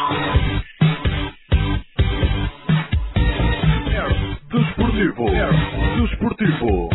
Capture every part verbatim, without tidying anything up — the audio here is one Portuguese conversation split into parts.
Desportivo. Desportivo.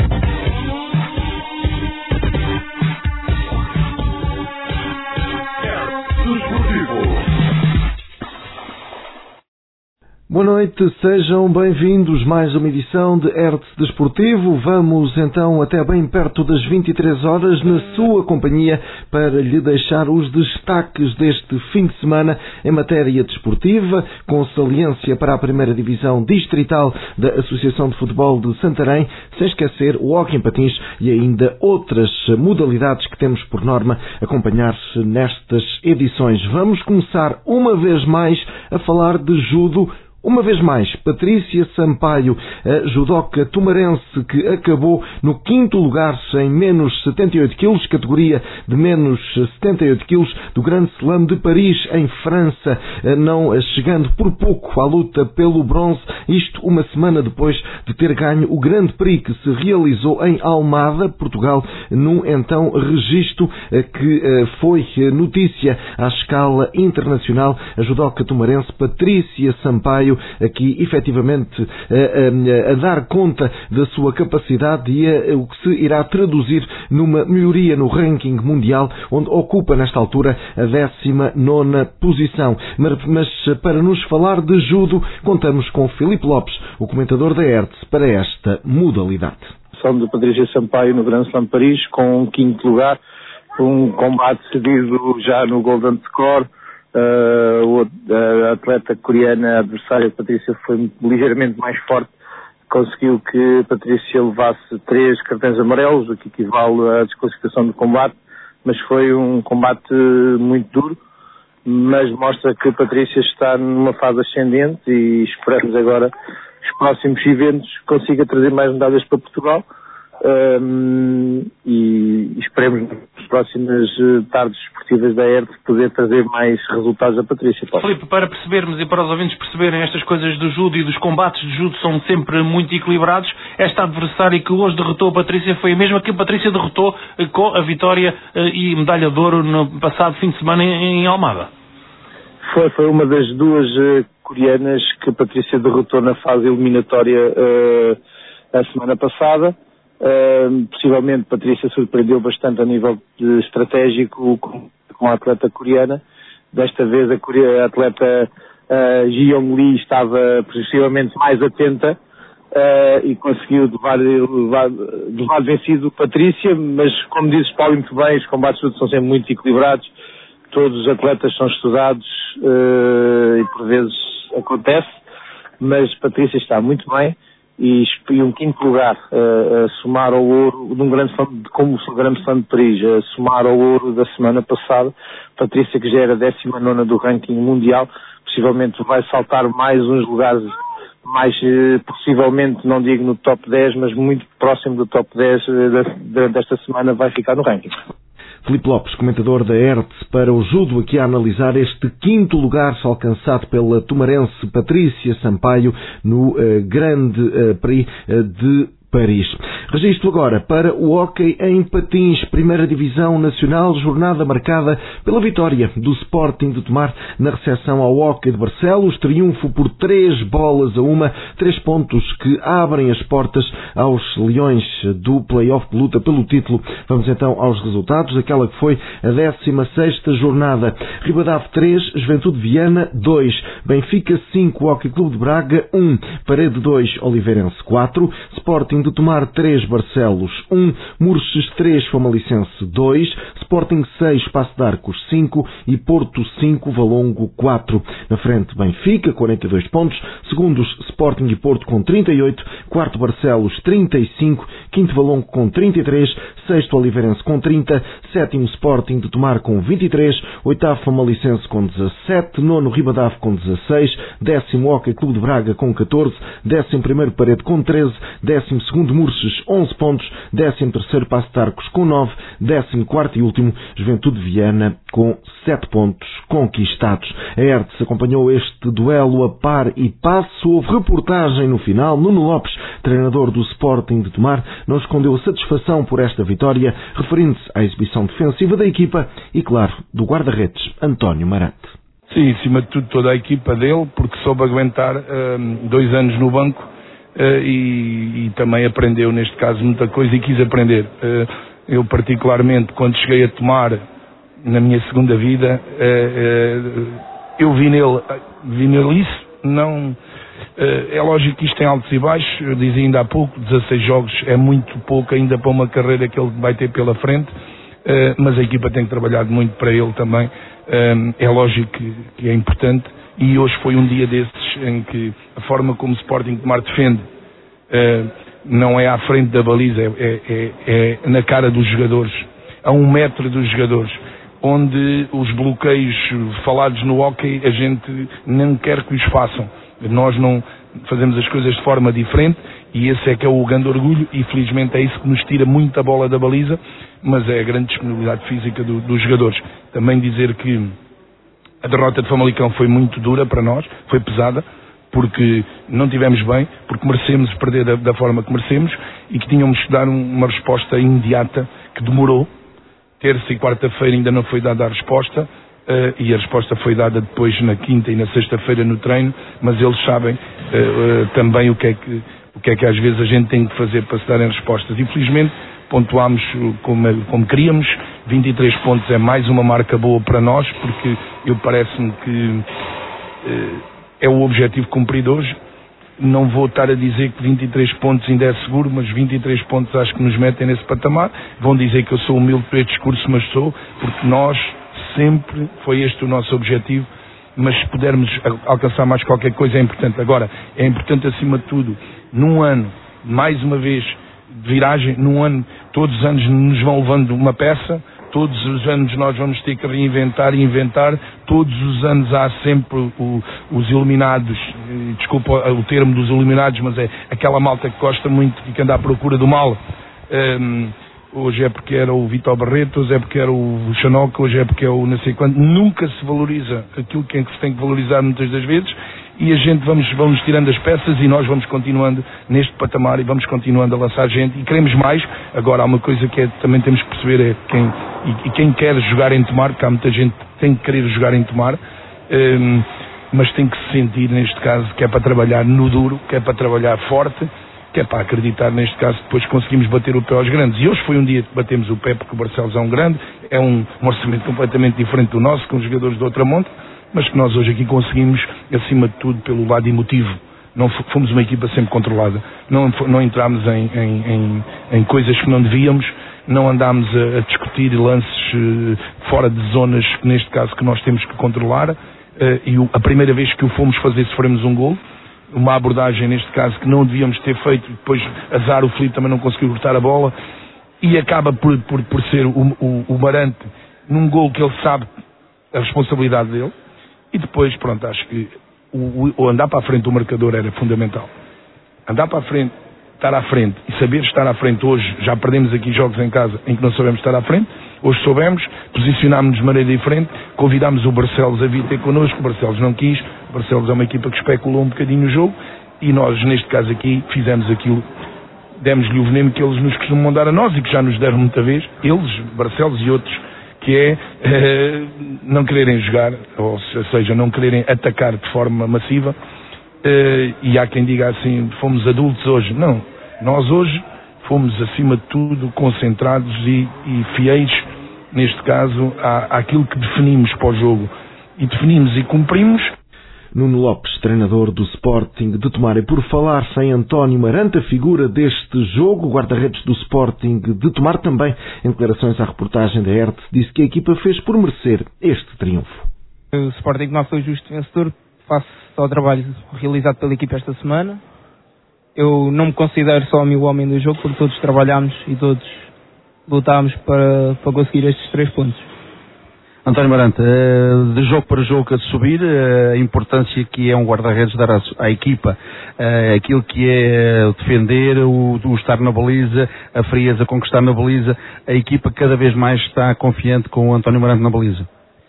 Boa noite, sejam bem-vindos a mais uma edição de Hertz Desportivo. Vamos então até bem perto das vinte e três horas na sua companhia para lhe deixar os destaques deste fim de semana em matéria desportiva, com saliência para a primeira divisão distrital da Associação de Futebol de Santarém, sem esquecer o hóquei em patins e ainda outras modalidades que temos por norma acompanhar-se nestas edições. Vamos começar uma vez mais a falar de judo. Uma vez mais, Patrícia Sampaio, a judoca tumarense que acabou no quinto lugar em menos setenta e oito quilos, categoria de menos setenta e oito quilos do Grande Slam de Paris, em França, não chegando por pouco à luta pelo bronze, isto uma semana depois de ter ganho o Grande Prix que se realizou em Almada, Portugal, num então registro que foi notícia à escala internacional. A judoca tumarense Patrícia Sampaio aqui efetivamente a, a, a dar conta da sua capacidade e a, o que se irá traduzir numa melhoria no ranking mundial, onde ocupa nesta altura a décima nona posição. Mas, mas para nos falar de judo, contamos com Filipe Lopes, o comentador da Hertz, para esta modalidade. São de Patrícia Sampaio no Grande Slam de Paris, com um quinto lugar, um combate cedido já no Golden Score. Uh, a atleta coreana, a adversária Patrícia, foi ligeiramente mais forte, conseguiu que Patrícia levasse três cartões amarelos, o que equivale à desclassificação do combate, mas foi um combate muito duro, mas mostra que Patrícia está numa fase ascendente e esperamos agora os próximos eventos consiga trazer mais medalhas para Portugal. Um, e esperemos nas próximas tardes esportivas da Hertz poder trazer mais resultados a Patrícia. Filipe, para percebermos e para os ouvintes perceberem estas coisas do judo e dos combates de judo são sempre muito equilibrados, esta adversária que hoje derrotou a Patrícia foi a mesma que a Patrícia derrotou com a vitória e medalha de ouro no passado fim de semana em Almada. Foi, foi uma das duas uh, coreanas que a Patrícia derrotou na fase eliminatória uh, a semana passada. Uh, possivelmente Patrícia surpreendeu bastante a nível de estratégico com, com a atleta coreana. Desta vez a, Coreia, a atleta uh, Ji Yong Lee estava possivelmente mais atenta uh, e conseguiu levar, levar, levar vencido Patrícia, mas como dizes, Paulo, muito bem, os combates são sempre muito equilibrados, todos os atletas são estudados uh, e por vezes acontece, mas Patrícia está muito bem. E, e um quinto lugar uh, a somar ao ouro num grande slam, como o grande slam de Paris, a somar ao ouro da semana passada. Patrícia, que já era a décima nona do ranking mundial, possivelmente vai saltar mais uns lugares, mais uh, possivelmente, não digo no top dez, mas muito próximo do top dez uh, durante esta semana vai ficar no ranking. Filipe Lopes, comentador da Hertz, para o judo, aqui a analisar este quinto lugar alcançado pela tumarense Patrícia Sampaio no uh, Grande uh, Prix uh, de Paris. Registro agora para o hóquei em patins, primeira divisão nacional, jornada marcada pela vitória do Sporting de Tomar na recepção ao hóquei de Barcelos, triunfo por três bolas a uma, três pontos que abrem as portas aos leões do play-off de luta pelo título. Vamos então aos resultados, aquela que foi a décima sexta jornada. Ribadave três, Juventude Viana dois, Benfica cinco, Hóquei Clube de Braga um, Parede dois, Oliveirense quatro, Sporting de Tomar três, Barcelos um, Murches três, Famalicense dois, Sporting seis, Passo de Arcos cinco e Porto cinco, Valongo quatro. Na frente Benfica, quarenta e dois pontos, segundos Sporting e Porto com trinta e oito, quarto Barcelos trinta e cinco, quinto Valongo com trinta e três, sexto Oliveirense com trinta, sétimo Sporting de Tomar com vinte e três, oitavo Famalicense com dezassete, nono Ribadave com dezasseis, décimo Hóquei Clube de Braga com catorze, décimo primeiro Parede com treze, décimo segundo Murches onze pontos, décimo terceiro Passo de Arcos com nove, décimo quarto e último Juventude Viana com sete pontos conquistados. A Hertz acompanhou este duelo a par e passo, houve reportagem no final. Nuno Lopes, treinador do Sporting de Tomar, não escondeu a satisfação por esta vitória, referindo-se à exibição defensiva da equipa e, claro, do guarda-redes António Marante. Sim, acima de tudo toda a equipa dele, porque soube aguentar um, dois anos no banco uh, e, e também aprendeu, neste caso, muita coisa e quis aprender. Uh, eu particularmente, quando cheguei a tomar, na minha segunda vida, uh, uh, eu vi nele, vi nele isso, não... Uh, é lógico que isto tem altos e baixos, eu dizia ainda há pouco, dezasseis jogos é muito pouco ainda para uma carreira que ele vai ter pela frente, uh, mas a equipa tem trabalhado muito para ele também. Uh, é lógico que, que é importante, e hoje foi um dia desses em que a forma como o Sporting Tomar defende uh, não é à frente da baliza, é, é, é na cara dos jogadores, a um metro dos jogadores, onde os bloqueios falados no hóquei a gente não quer que os façam. Nós não fazemos as coisas de forma diferente e esse é que é o grande orgulho, e felizmente é isso que nos tira muito a bola da baliza, mas é a grande disponibilidade física do, dos jogadores. Também dizer que a derrota de Famalicão foi muito dura para nós, foi pesada, porque não tivemos bem, porque merecemos perder da, da forma que merecemos e que tínhamos que dar um, uma resposta imediata, que demorou. Terça e quarta-feira ainda não foi dada a resposta. Uh, e a resposta foi dada depois na quinta e na sexta-feira no treino, mas eles sabem uh, uh, também o que, é que, o que é que às vezes a gente tem que fazer para se darem respostas. Infelizmente pontuámos como, como queríamos, vinte e três pontos é mais uma marca boa para nós, porque eu parece-me que uh, é o objetivo cumprido hoje. Não vou estar a dizer que vinte e três pontos ainda é seguro, mas vinte e três pontos acho que nos metem nesse patamar. Vão dizer que eu sou humilde para este discurso, mas sou, porque nós sempre foi este o nosso objetivo, mas se pudermos alcançar mais qualquer coisa é importante. Agora, é importante acima de tudo, num ano, mais uma vez, de viragem, num ano, todos os anos nos vão levando uma peça, todos os anos nós vamos ter que reinventar e inventar, todos os anos há sempre o, os iluminados, desculpa o termo dos iluminados, mas é aquela malta que gosta muito e que anda à procura do mal. Um, Hoje é porque era o Vitor Barreto, hoje é porque era o Xanoca, hoje é porque é o não sei quanto. Nunca se valoriza aquilo que se tem que valorizar muitas das vezes, e a gente vamos, vamos tirando as peças e nós vamos continuando neste patamar e vamos continuando a lançar gente e queremos mais. Agora há uma coisa que é, também temos que perceber, é quem, e, e quem quer jogar em Tomar, porque há muita gente que tem que querer jogar em Tomar, um, mas tem que se sentir neste caso que é para trabalhar no duro, que é para trabalhar forte, que é para acreditar, neste caso, depois conseguimos bater o pé aos grandes. E hoje foi um dia que batemos o pé, porque o Barcelos é um grande, é um, um orçamento completamente diferente do nosso, com jogadores de outra monta, mas que nós hoje aqui conseguimos, acima de tudo, pelo lado emotivo. Não fomos uma equipa sempre controlada, não, não entramos em, em, em, em coisas que não devíamos, não andámos a, a discutir lances uh, fora de zonas, neste caso, que nós temos que controlar, uh, e o, a primeira vez que o fomos fazer sofremos um gol, uma abordagem neste caso que não devíamos ter feito, depois azar, o Filipe também não conseguiu cortar a bola e acaba por, por, por ser o, o, o Marante num gol que ele sabe a responsabilidade dele, e depois pronto, acho que o, o andar para a frente do marcador era fundamental. Andar para a frente, estar à frente e saber estar à frente. Hoje já perdemos aqui jogos em casa em que não sabemos estar à frente, hoje soubemos, posicionámos-nos de maneira diferente, convidámos o Barcelos a vir ter connosco, o Barcelos não quis. O Barcelos é uma equipa que especulou um bocadinho o jogo e nós, neste caso aqui, fizemos aquilo, demos-lhe o veneno que eles nos costumam dar a nós e que já nos deram muita vez, eles, Barcelos e outros, que é eh, não quererem jogar, ou seja, não quererem atacar de forma massiva, eh, e há quem diga assim, fomos adultos hoje. Não, nós hoje fomos, acima de tudo, concentrados e, e fiéis, neste caso, à, àquilo que definimos para o jogo. E definimos e cumprimos. Nuno Lopes, treinador do Sporting de Tomar. E por falar sem António Marante, a figura deste jogo, o guarda-redes do Sporting de Tomar, também em declarações à reportagem da R T, disse que a equipa fez por merecer este triunfo. O Sporting não foi o justo vencedor, face ao trabalho realizado pela equipa esta semana. Eu não me considero só o homem do jogo, porque todos trabalhámos e todos lutámos para, para conseguir estes três pontos. António Marante, de jogo para jogo a subir, a importância que é um guarda-redes dar à equipa aquilo que é o defender, o, o estar na baliza, a frieza, conquistar na baliza, a equipa cada vez mais está confiante com o António Marante na baliza.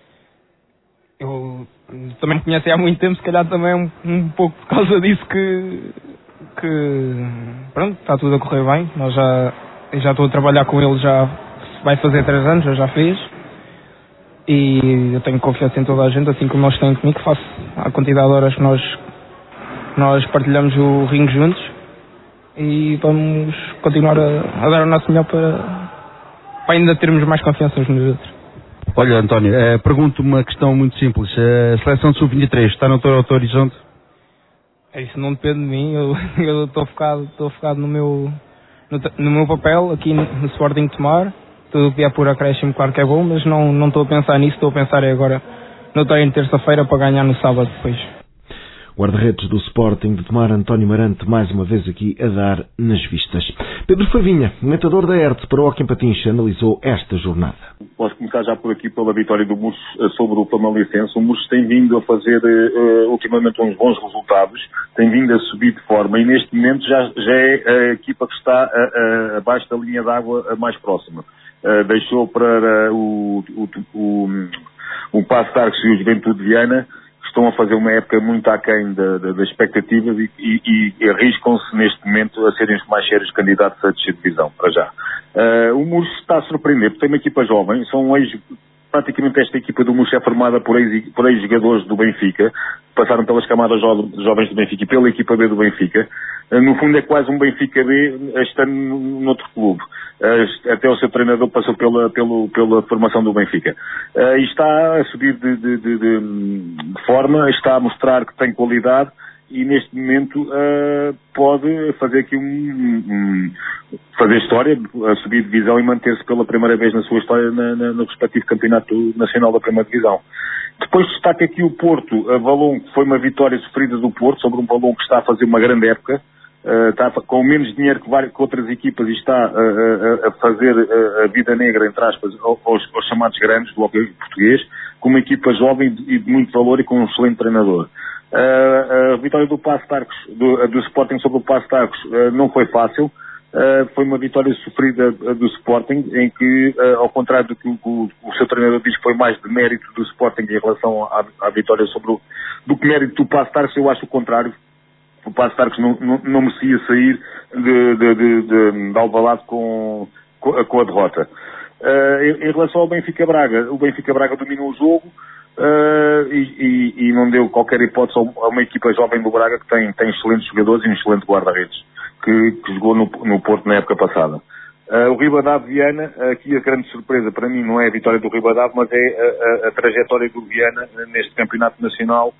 Eu também me conheço há muito tempo, se calhar também um, um pouco por causa disso que, que pronto, está tudo a correr bem. Nós já, já estou a trabalhar com ele, já vai fazer três anos, eu já fiz. e eu tenho confiança em toda a gente, assim como nós têm comigo, que faço a quantidade de horas que nós, nós partilhamos o ringue juntos e vamos continuar a, a dar o nosso melhor para, para ainda termos mais confiança uns nos outros. Olha, António, eh, pergunto uma questão muito simples. A seleção de sub vinte e três está no teu horizonte? Isso não depende de mim, eu estou focado, estou focado no meu, no, no meu papel aqui no, no Sporting de Tomar. Tudo o que é por acréscimo, claro que é bom, mas não, não estou a pensar nisso, estou a pensar agora no treino de terça-feira para ganhar no sábado depois. Guarda-redes do Sporting de Tomar, António Marante, mais uma vez aqui a dar nas vistas. Pedro Favinha, comentador da Hertz para o Hóquei em Patins, analisou esta jornada. Posso começar já por aqui pela vitória do Murros sobre o Famalichense. O Murros tem vindo a fazer uh, ultimamente uns bons resultados, tem vindo a subir de forma e neste momento já, já é a equipa que está uh, uh, abaixo da linha d'água mais próxima. Uh, deixou para uh, o, o, o, o Paços de Arcos e o Juventude de Viana, que estão a fazer uma época muito aquém das da, da expectativas e, e, e arriscam-se neste momento a serem os mais sérios candidatos a descer de divisão, para já. Uh, o Murros está a surpreender, porque tem uma equipa jovem, são ex, praticamente esta equipa do Murros é formada por ex, por ex-jogadores do Benfica, passaram pelas camadas jo, jovens do Benfica e pela equipa B do Benfica. Uh, no fundo é quase um Benfica B estando noutro clube. Uh, até o seu treinador passou pela, pela, pela formação do Benfica. Uh, e está a subir de, de, de, de, de forma, está a mostrar que tem qualidade e neste momento uh, pode fazer aqui um, um fazer história, a subir de divisão e manter-se pela primeira vez na sua história na, na, no respectivo campeonato nacional da primeira divisão. Depois destaca aqui o Porto, a Valon, que foi uma vitória sofrida do Porto sobre um Valon que está a fazer uma grande época. Uh, está com menos dinheiro que, várias, que outras equipas e está uh, uh, a fazer uh, a vida negra, entre aspas, aos, aos chamados grandes do hockey português, com uma equipa jovem e de muito valor e com um excelente treinador. Uh, a vitória do Paços de Arcos, do, do Sporting sobre o Paços de Arcos uh, não foi fácil, uh, foi uma vitória sofrida do Sporting, em que, uh, ao contrário do que o, o, o seu treinador diz que foi mais de mérito do Sporting em relação à, à vitória sobre o, do que mérito do Paços de Arcos, eu acho o contrário. O Paços de Arcos não, não, não merecia sair de, de, de, de, de Alvalade com, com, com a derrota. Uh, em, em relação ao Benfica Braga, o Benfica Braga dominou o jogo uh, e, e, e não deu qualquer hipótese a uma equipa jovem do Braga que tem, tem excelentes jogadores e um excelente guarda-redes, que, que jogou no, no Porto na época passada. Uh, o Ribadave Viana, aqui a grande surpresa para mim não é a vitória do Ribadave, mas é a, a, a trajetória do Viana neste campeonato nacional,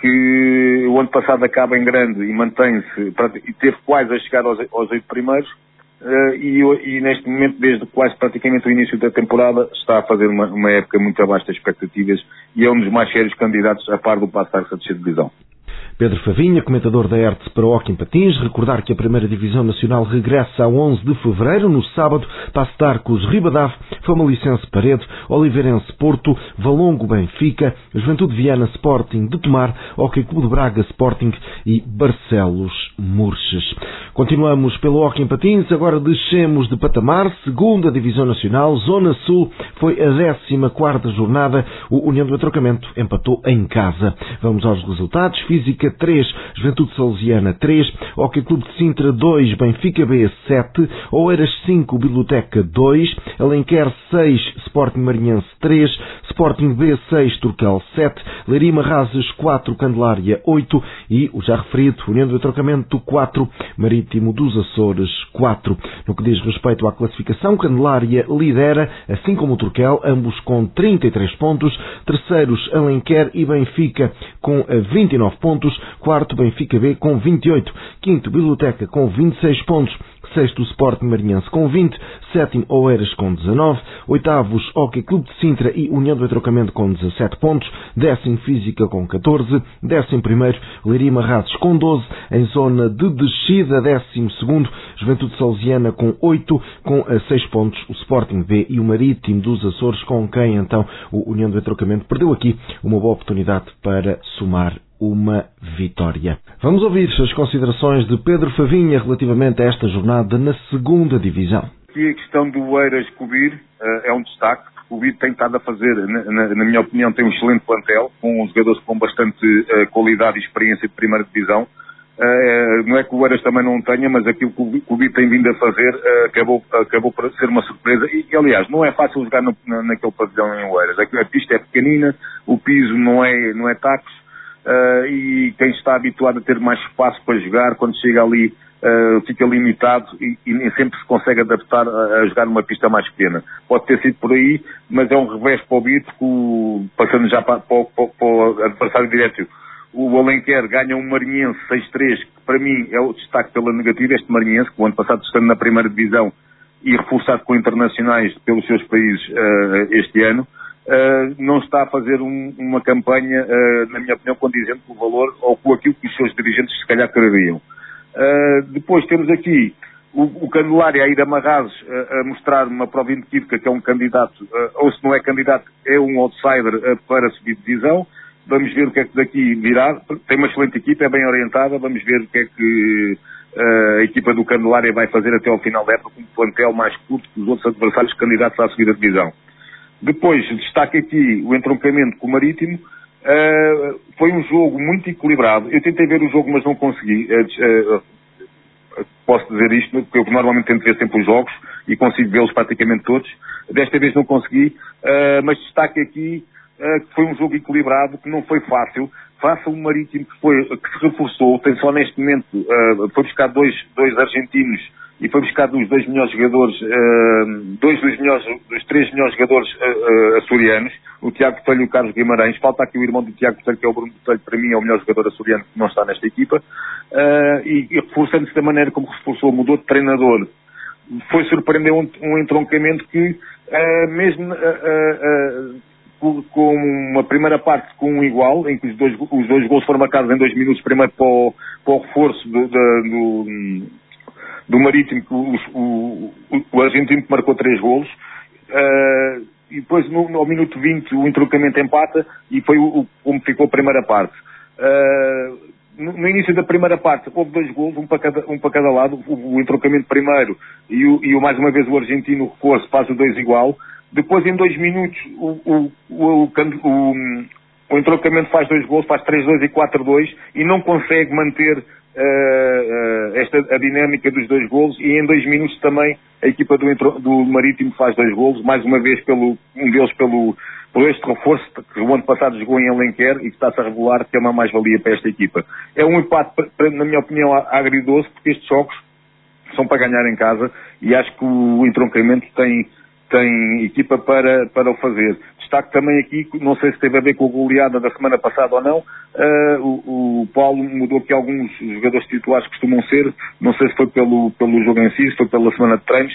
que o ano passado acaba em grande e mantém-se, e teve quase a chegar aos, aos oito primeiros, uh, e, e neste momento, desde quase praticamente o início da temporada, está a fazer uma, uma época muito abaixo das expectativas e é um dos mais sérios candidatos a par do Paços de Arcos a descer de divisão. Pedro Favinha, comentador da Hertz para o Hóquei em Patins. Recordar que a primeira Divisão Nacional regressa a onze de fevereiro, no sábado, Paços de Arcos Ribadave, Famalichense Paredes, Oliveirense Porto, Valongo Benfica, Juventude Viana Sporting de Tomar, Hóquei Clube de Braga Sporting e Barcelos Murches. Continuamos pelo Hóquei em Patins, agora descemos de patamar, segunda Divisão Nacional, Zona Sul, foi a décima quarta jornada, o União do Atrocamento empatou em casa. Vamos aos resultados. Física três, Juventude Salesiana três, Hóquei Clube de Sintra dois, Benfica B sete, Oeiras cinco, Biblioteca dois, Alenquer seis, Sporting Marinhense três, Sporting B seis, Turcal sete, Leiria Marrazes quatro, Candelária oito e o já referido União do Atrocamento quatro, Marítimo dos Açores quatro. No que diz respeito à classificação, Candelária lidera, assim como o Turcal, ambos com trinta e três pontos, terceiros Alenquer e Benfica com vinte e nove pontos, quarto Benfica B com vinte e oito, quinto Biblioteca com vinte e seis pontos, sexto Sporting Marinhense com vinte, sétimo Oeiras com dezanove, oitavos Hóquei Clube de Sintra e União do Atrocamento com dezassete pontos, décimo Física com catorze, décimo primeiro Leiria Marrazes com doze, em zona de descida décimo segundo Juventude Salesiana com oito, com seis pontos o Sporting B e o Marítimo dos Açores, com quem então o União do Atrocamento perdeu aqui uma boa oportunidade para somar uma vitória. Vamos ouvir as considerações de Pedro Favinha relativamente a esta jornada na segunda divisão. Aqui a questão do Oeiras Cobir uh, é um destaque. O Cobir tem estado a fazer, na, na, na minha opinião, tem um excelente plantel, com jogadores com bastante uh, qualidade e experiência de primeira divisão. Uh, não é que o Oeiras também não tenha, mas aquilo que o, que o Bito tem vindo a fazer uh, acabou, acabou por ser uma surpresa. E, e aliás, não é fácil jogar no, na, naquele pavilhão em Oeiras. A pista é pequenina, o piso não é, não é tacos, uh, e quem está habituado a ter mais espaço para jogar, quando chega ali, uh, fica limitado e, e nem sempre se consegue adaptar a, a jogar numa pista mais pequena. Pode ter sido por aí, mas é um revés para o Bito, passando já para, para, para, para o adversário direto. O Alenquer ganha um Marinhense seis três, que para mim é o destaque pela negativa. Este Marinhense, que o ano passado estando na primeira divisão e reforçado com internacionais pelos seus países uh, este ano, uh, não está a fazer um, uma campanha, uh, na minha opinião, condizente com o valor ou com aquilo que os seus dirigentes se calhar quereriam. Uh, depois temos aqui o, o Candelária a ir amarrados uh, a mostrar uma prova inequívoca que é um candidato, uh, ou se não é candidato, é um outsider uh, para subir de divisão. Vamos ver o que é que daqui virá. Tem uma excelente equipa, é bem orientada. Vamos ver o que é que uh, a equipa do Candelária vai fazer até ao final da época, com um plantel mais curto que os outros adversários candidatos à subida de divisão. Depois, destaque aqui o entroncamento com o Marítimo. Uh, foi um jogo muito equilibrado. Eu tentei ver o jogo, mas não consegui. Uh, uh, posso dizer isto, porque eu normalmente tento ver sempre os jogos e consigo vê-los praticamente todos. Desta vez não consegui, uh, mas destaque aqui Uh, que foi um jogo equilibrado, que não foi fácil. Faça o Marítimo que, foi, que se reforçou, tem só neste momento, uh, foi buscar dois, dois argentinos e foi buscar dos dois melhores jogadores, uh, dois dos melhores, dos três melhores jogadores uh, uh, açorianos, o Tiago Botelho e o Carlos Guimarães. Falta aqui o irmão do Tiago Botelho, que é o Bruno Botelho, para mim é o melhor jogador açoriano que não está nesta equipa, uh, e, e reforçando-se da maneira como reforçou, mudou de treinador. Foi surpreender um, um entroncamento que, uh, mesmo... Uh, uh, uh, com uma primeira parte com um igual, em que os dois, os dois gols foram marcados em dois minutos, primeiro para o, para o reforço do, do, do Marítimo, que o, o, o argentino que marcou três golos, uh, e depois no, ao minuto vinte o entroncamento empata, e foi o, como ficou a primeira parte. Uh, no, no início da primeira parte houve dois golos, um para cada, um para cada lado, o, o entroncamento primeiro e, o, e o, mais uma vez o argentino, o reforço, faz o dois igual. Depois, em dois minutos, o, o, o, o, o entroncamento faz dois gols, faz três dois e quatro dois, e não consegue manter uh, uh, esta, a dinâmica dos dois gols, e em dois minutos também a equipa do, do Marítimo faz dois gols, mais uma vez pelo, um deles pelo, pelo este reforço que o ano passado jogou em Alenquer e que está-se a revelar que é uma mais-valia para esta equipa. É um empate, na minha opinião, agridoce, porque estes jogos são para ganhar em casa, e acho que o entroncamento tem... tem equipa para, para o fazer. Destaque também aqui, não sei se teve a ver com a goleada da semana passada ou não, uh, o, o Paulo mudou aqui alguns jogadores titulares que costumam ser, não sei se foi pelo, pelo jogo em si, se foi pela semana de treinos,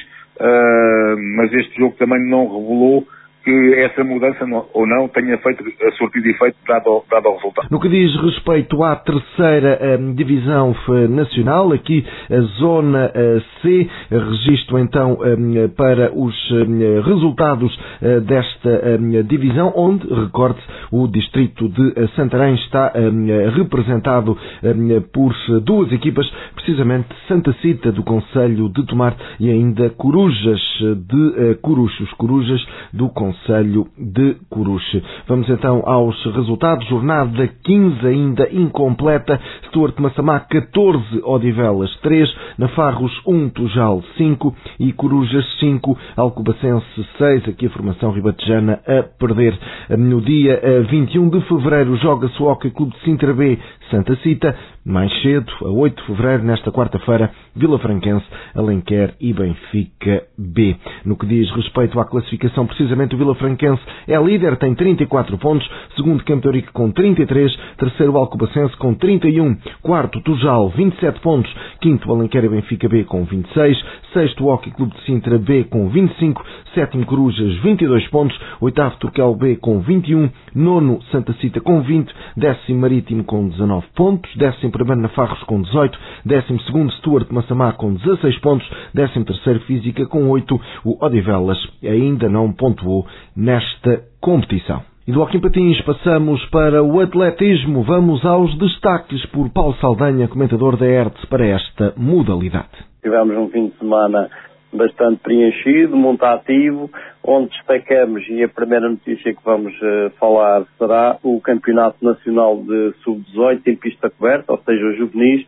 uh, mas este jogo também não revelou que essa mudança não, ou não tenha feito a sortida efeito dado, dado ao resultado. No que diz respeito à terceira um, divisão nacional, aqui a zona uh, C, registro então um, para os um, resultados uh, desta um, divisão, onde, recorde, o distrito de Santarém está um, representado um, por duas equipas, precisamente Santa Cita do Concelho de Tomar e ainda Corujas de uh, Coruxos, Corujas do Concelho Concelho de Coruche. Vamos então aos resultados. Jornada quinze ainda incompleta. Stuart Massamá catorze, Odivelas três, Nafarros um, Tujal cinco e Corujas cinco, Alcobacense seis. Aqui a formação ribatejana a perder. No dia vinte e um de fevereiro joga-se o Hockey Clube de Sintra B Santa Cita. Mais cedo, a oito de fevereiro, nesta quarta-feira, Vila Franquense, Alenquer e Benfica B. No que diz respeito à classificação, precisamente o Vila Franquense é líder, tem trinta e quatro pontos, segundo Campo Rico com trinta e três, terceiro Alcobacense com trinta e um, quarto Tujal vinte e sete pontos, quinto Alenquer e Benfica B com vinte e seis, sexto Hockey Clube de Sintra B com vinte e cinco, sétimo Corujas vinte e dois pontos, oitavo Turquel B com vinte e um, nono Santa Cita com vinte, décimo Marítimo com dezanove pontos, décimo primeiro Nafarros com dezoito, décimo segundo Stuart Massamá com dezasseis pontos, décimo terceiro Física com oito, o Odivelas ainda não pontuou nesta competição. E do Hockey em Patins passamos para o atletismo. Vamos aos destaques por Paulo Saldanha, comentador da Hertz, para esta modalidade. Tivemos um fim de semana bastante preenchido, muito ativo, onde destacamos, e a primeira notícia que vamos uh, falar será o Campeonato Nacional de sub dezoito em pista coberta, ou seja, os juvenis,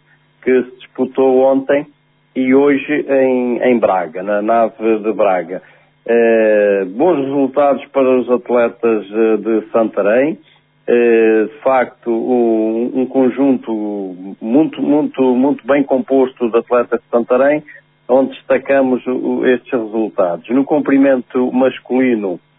que se disputou ontem e hoje em, em Braga, na nave de Braga. Uh, bons resultados para os atletas uh, de Santarém. Uh, de facto, um, um conjunto muito, muito, muito bem composto de atletas de Santarém, onde destacamos o, estes resultados. No comprimento masculino, uh,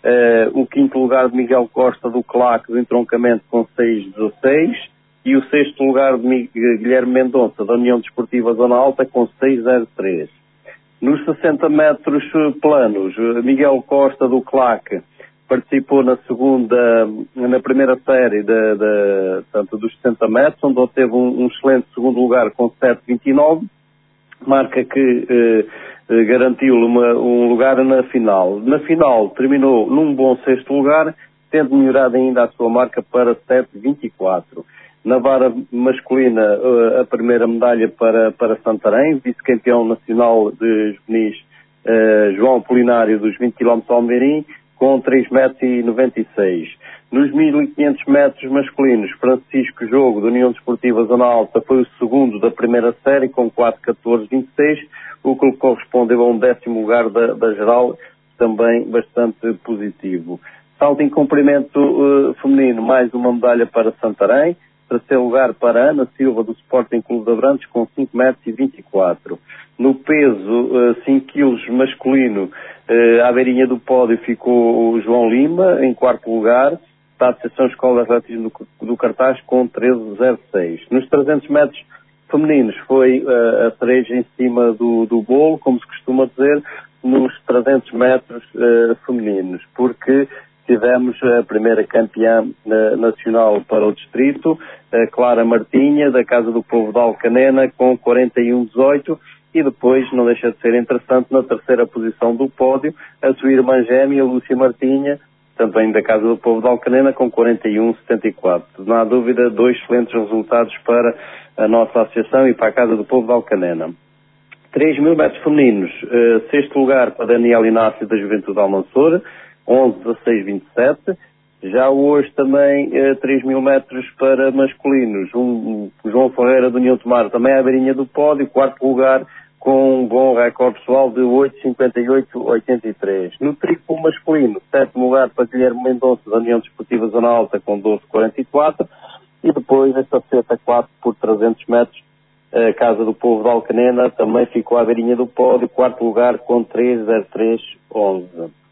o quinto lugar de Miguel Costa do Claque do entroncamento com seis dezasseis e o sexto lugar de Guilherme Mendonça da União Desportiva Zona Alta com seis zero três. Nos sessenta metros planos, Miguel Costa do Claque participou na segunda, na primeira série de, de, tanto dos sessenta metros, onde obteve um, um excelente segundo lugar com sete vinte e nove, marca que eh, garantiu-lhe um lugar na final. Na final terminou num bom sexto lugar, tendo melhorado ainda a sua marca para sete vinte e quatro. Na vara masculina, a primeira medalha para, para Santarém, vice-campeão nacional de juvenis uh, João Apolinário dos vinte quilómetros ao Almeirim, com três metros e noventa e seis. Nos mil e quinhentos metros masculinos, Francisco Jogo, da União Desportiva Zona Alta, foi o segundo da primeira série, com quatro catorze vinte e seis, o que correspondeu a um décimo lugar da, da geral, também bastante positivo. Salto em comprimento uh, feminino, mais uma medalha para Santarém. Terceiro lugar para Ana Silva, do Sporting Clube de Abrantes, com cinco metros e vinte e quatro. No peso, cinco quilos masculino, à beirinha do pódio ficou o João Lima, em quarto lugar, da Associação Escola de Atletismo do, do Cartaz, com treze zero seis. Nos trezentos metros femininos foi uh, a cereja em cima do, do bolo, como se costuma dizer, nos trezentos metros uh, femininos, porque tivemos a primeira campeã uh, nacional para o distrito, a Clara Martinha, da Casa do Povo de Alcanena, com quarenta e um dezoito, e depois, não deixa de ser interessante, na terceira posição do pódio, a sua irmã gêmea, Lúcia Martinha, também da Casa do Povo de Alcanena, com quarenta e um setenta e quatro. Não há dúvida, dois excelentes resultados para a nossa associação e para a Casa do Povo de Alcanena. três mil metros femininos, uh, sexto lugar para Daniel Inácio, da Juventude Almançora, onze dezasseis vinte e sete. Já hoje também eh, três mil metros para masculinos. Um, um, João Ferreira do União Tomar também à beirinha do pódio, quarto lugar com um bom recorde pessoal de oito cinquenta e oito oitenta e três. No triplo masculino, sétimo lugar para Guilherme Mendonça da União Desportiva Zona Alta com doze quarenta e quatro. E depois esta seta quatro por trezentos metros, a Casa do Povo de Alcanena também ficou à beirinha do pódio, quarto lugar com treze zero três onze.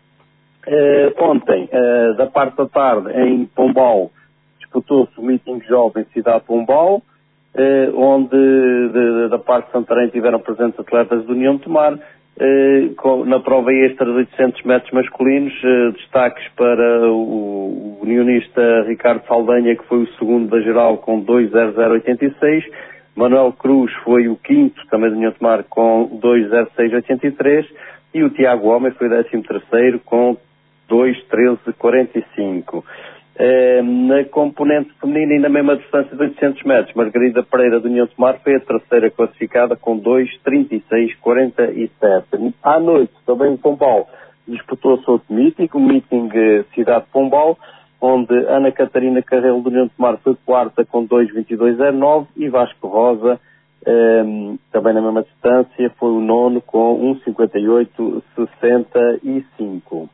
Uh, ontem, uh, da parte da tarde, em Pombal, disputou-se o meeting jovem Cidade de Pombal, uh, onde de, de, da parte de Santarém tiveram presentes atletas do União de Tomar, uh, com, na prova extra de oitocentos metros masculinos, uh, destaques para o, o unionista Ricardo Saldanha, que foi o segundo da geral com dois zero zero oitenta e seis, Manuel Cruz foi o quinto, também do União de Tomar, com dois zero seis oitenta e três, e o Tiago Homem foi décimo terceiro com dois treze quarenta e cinco. Eh, na componente feminina e na mesma distância de oitocentos metros, Margarida Pereira do União de Tomar foi a terceira classificada com dois trinta e seis quarenta e sete. À noite, também em Pombal, disputou-se outro meeting, o meeting Cidade de Pombal, onde Ana Catarina Carrelo do União de Tomar foi quarta com dois vinte e dois zero nove e Vasco Rosa, eh, também na mesma distância, foi o nono com um cinquenta e oito sessenta e cinco.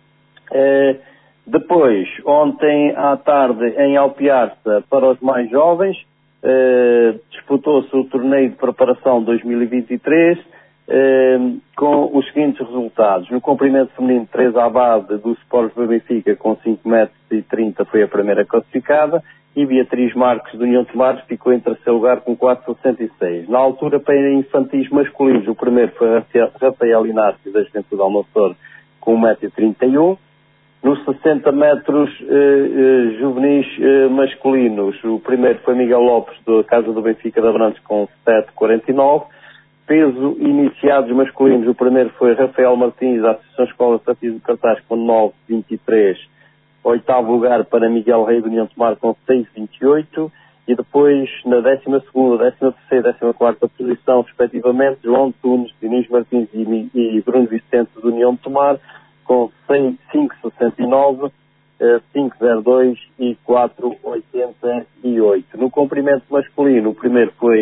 Uh, depois, ontem à tarde, em Alpiarça, para os mais jovens, uh, disputou-se o torneio de preparação dois mil e vinte e três, uh, com os seguintes resultados. No comprimento feminino, Teresa Abade, do Sport do Benfica, com cinco metros e trinta, foi a primeira classificada, e Beatriz Marques, do União de Tomar, ficou em terceiro lugar com quatro sessenta e seis. Na altura, para infantis masculinos, o primeiro foi Rafael Inácio, da Juventude Almançora, com um metro e trinta e um. Nos sessenta metros eh, eh, juvenis eh, masculinos, o primeiro foi Miguel Lopes, da Casa do Benfica de Abrantes, com sete quarenta e nove. Peso iniciados masculinos, o primeiro foi Rafael Martins, da Associação Escola de Atletismo de Cartaz, com nove vinte e três. Oitavo lugar para Miguel Rei do União de Tomar, com seis vinte e oito. E depois, na décima segunda, décima terceira e décima quarta posição, respectivamente, João Tunes, Diniz Martins e, e Bruno Vicente do União de Tomar, com cinco sessenta e nove, cinco zero dois e quatro oitenta e oito. No comprimento masculino, o primeiro foi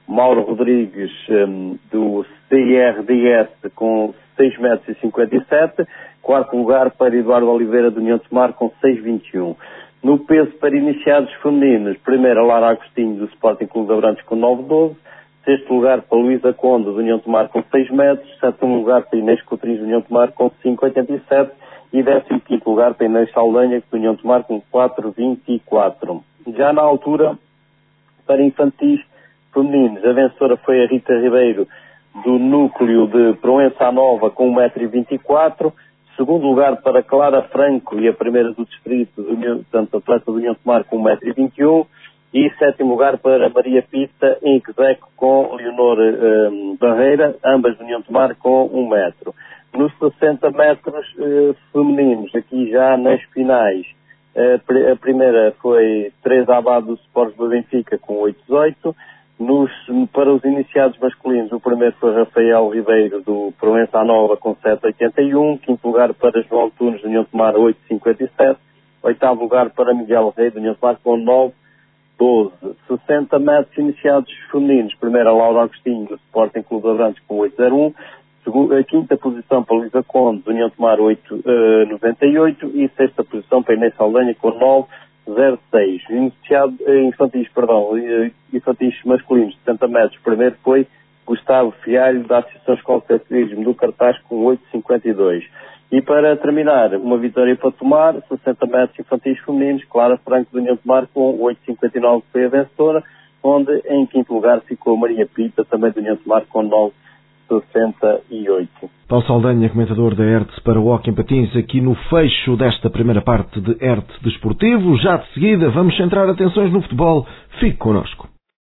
Mauro Rodrigues um, do C R D S com seis metros e cinquenta e sete. Quarto lugar para Eduardo Oliveira do União de Tomar com seis vírgula vinte e um. No peso para iniciados femininos, primeira Lara Agostinho do Sporting Clube de Abrantes com nove vírgula doze. Sexto lugar para Luísa Conde do União de Tomar com seis metros. Sétimo lugar para Inês Coutinho do União de Tomar com cinco vírgula oitenta e sete. E décimo quinto lugar para Inês Saldanha do União de Tomar com quatro vírgula vinte e quatro. Já na altura, para infantis femininos, a vencedora foi a Rita Ribeiro do núcleo de Proença Nova com um metro e vinte e quatro. Segundo lugar para Clara Franco e a primeira do distrito, do União, portanto, atleta do União de Tomar com um metro e vinte e um. E sétimo lugar para Maria Pita em Quezeco com Leonor um, Barreira, ambas do União de Tomar com um metro. Nos sessenta metros uh, femininos, aqui já nas finais, uh, a primeira foi Teresa Abado do Sporting do Benfica com oito vírgula dezoito. Nos, para os iniciados masculinos, o primeiro foi Rafael Ribeiro do Proença Nova com sete vírgula oitenta e um. Quinto lugar para João Tunes do União de Tomar oito vírgula cinquenta e sete. Oitavo lugar para Miguel Rei do União de Tomar com nove vírgula doze. sessenta metros iniciados femininos, primeira Laura Agostinho do Sporting Clube de Abrantes com oito vírgula zero um. A quinta posição para Luísa Conde do União de Tomar oito vírgula noventa e oito. E sexta posição para Inês Saldanha com nove vírgula zero seis. Iniciado, infantis, perdão, infantis masculinos de sessenta metros, primeiro foi Gustavo Fialho da Associação Escola de Atletismo do Cartaz com oito vírgula cinquenta e dois. E para terminar, uma vitória para Tomar, sessenta metros infantis femininos, Clara Franco do União de Tomar com oito vírgula cinquenta e nove foi a vencedora, onde em quinto lugar ficou Maria Pita, também do União de Tomar com nove vírgula sessenta e oito. Paulo Saldanha, comentador da R T S para o Hóquei em Patins, aqui no fecho desta primeira parte de R T Desportivo. Já de seguida vamos centrar atenções no futebol. Fique connosco.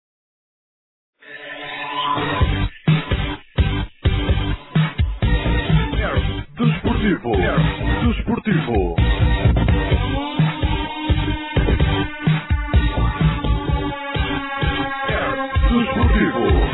Desportivo. Desportivo. Desportivo.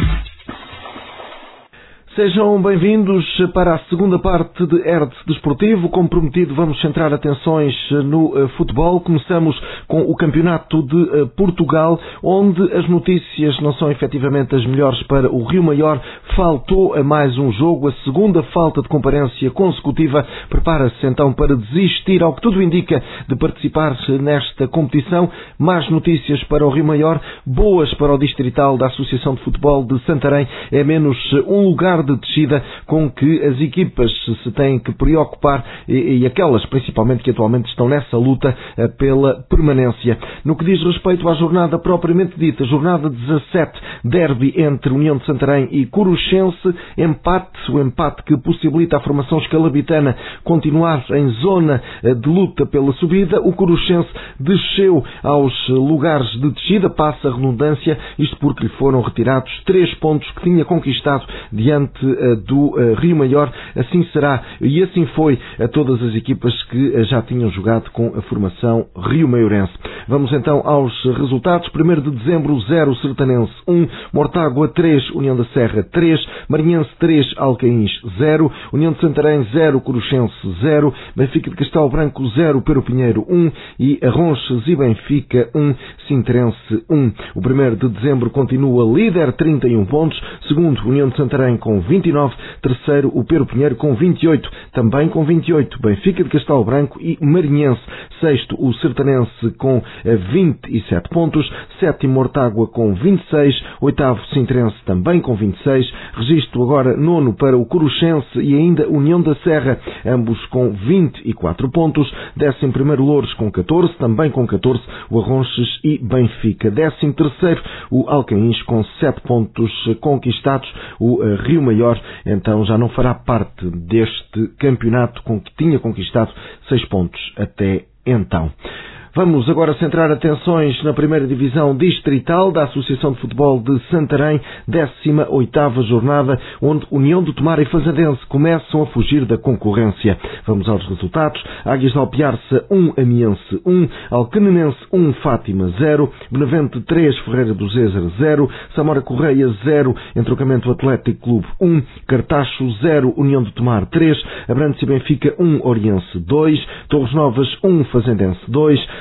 Sejam bem-vindos para a segunda parte de R T Desportivo. Como prometido, vamos centrar atenções no uh, futebol. Começamos com o Campeonato de uh, Portugal, onde as notícias não são efetivamente as melhores para o Rio Maior. Faltou a mais um jogo, a segunda falta de comparência consecutiva. Prepara-se então para desistir, ao que tudo indica, de participar nesta competição. Más notícias para o Rio Maior, boas para o distrital da Associação de Futebol de Santarém. É menos um lugar de descida com que as equipas se têm que preocupar e, e aquelas principalmente que atualmente estão nessa luta pela permanência. No que diz respeito à jornada propriamente dita, jornada dezassete, derby entre União de Santarém e Coruchense, empate, o empate que possibilita a formação escalabitana continuar em zona de luta pela subida. O Coruchense desceu aos lugares de descida, passa a redundância, isto porque lhe foram retirados três pontos que tinha conquistado diante do Rio Maior. Assim será e assim foi a todas as equipas que já tinham jogado com a formação rio-maiorense. Vamos então aos resultados. primeiro de dezembro, zero Sertanense um, Mortágua três, União da Serra três, Marinhense três, Alcaíns zero, União de Santarém zero, Coruchense zero, Benfica de Castelo Branco zero, Pero Pinheiro um e Arronches e Benfica um, Sintrense um. O primeiro de dezembro continua líder, trinta e um pontos. Segundo, União de Santarém com vinte e nove. Terceiro, o Pero Pinheiro com vinte e oito. Também com vinte e oito, Benfica de Castelo Branco e Marinhense. Sexto, o Sertanense com vinte e sete pontos. Sétimo, Mortágua com vinte e seis. Oitavo, Sintrense também com vinte e seis. Registro agora nono para o Coruchense e ainda União da Serra, ambos com vinte e quatro pontos. Décimo primeiro, Loures com catorze, também com catorze, o Arronches e Benfica. Décimo terceiro, o Alcaíns com sete pontos conquistados. O uh, Rio Maior então já não fará parte deste campeonato com que tinha conquistado seis pontos até então. Vamos agora centrar atenções na primeira divisão distrital da Associação de Futebol de Santarém, décima oitava jornada, onde União de Tomar e Fazendense começam a fugir da concorrência. Vamos aos resultados. Águias de Alpiarça um, Amiense um, Alcanenense um, Fátima zero, Benavente três, Ferreira do Zézer zero, Samora Correia zero, Entrocamento Atlético Clube um, Cartacho zero, União de Tomar três, Abrantes e Benfica um, Oriense dois, Torres Novas um, Fazendense dois,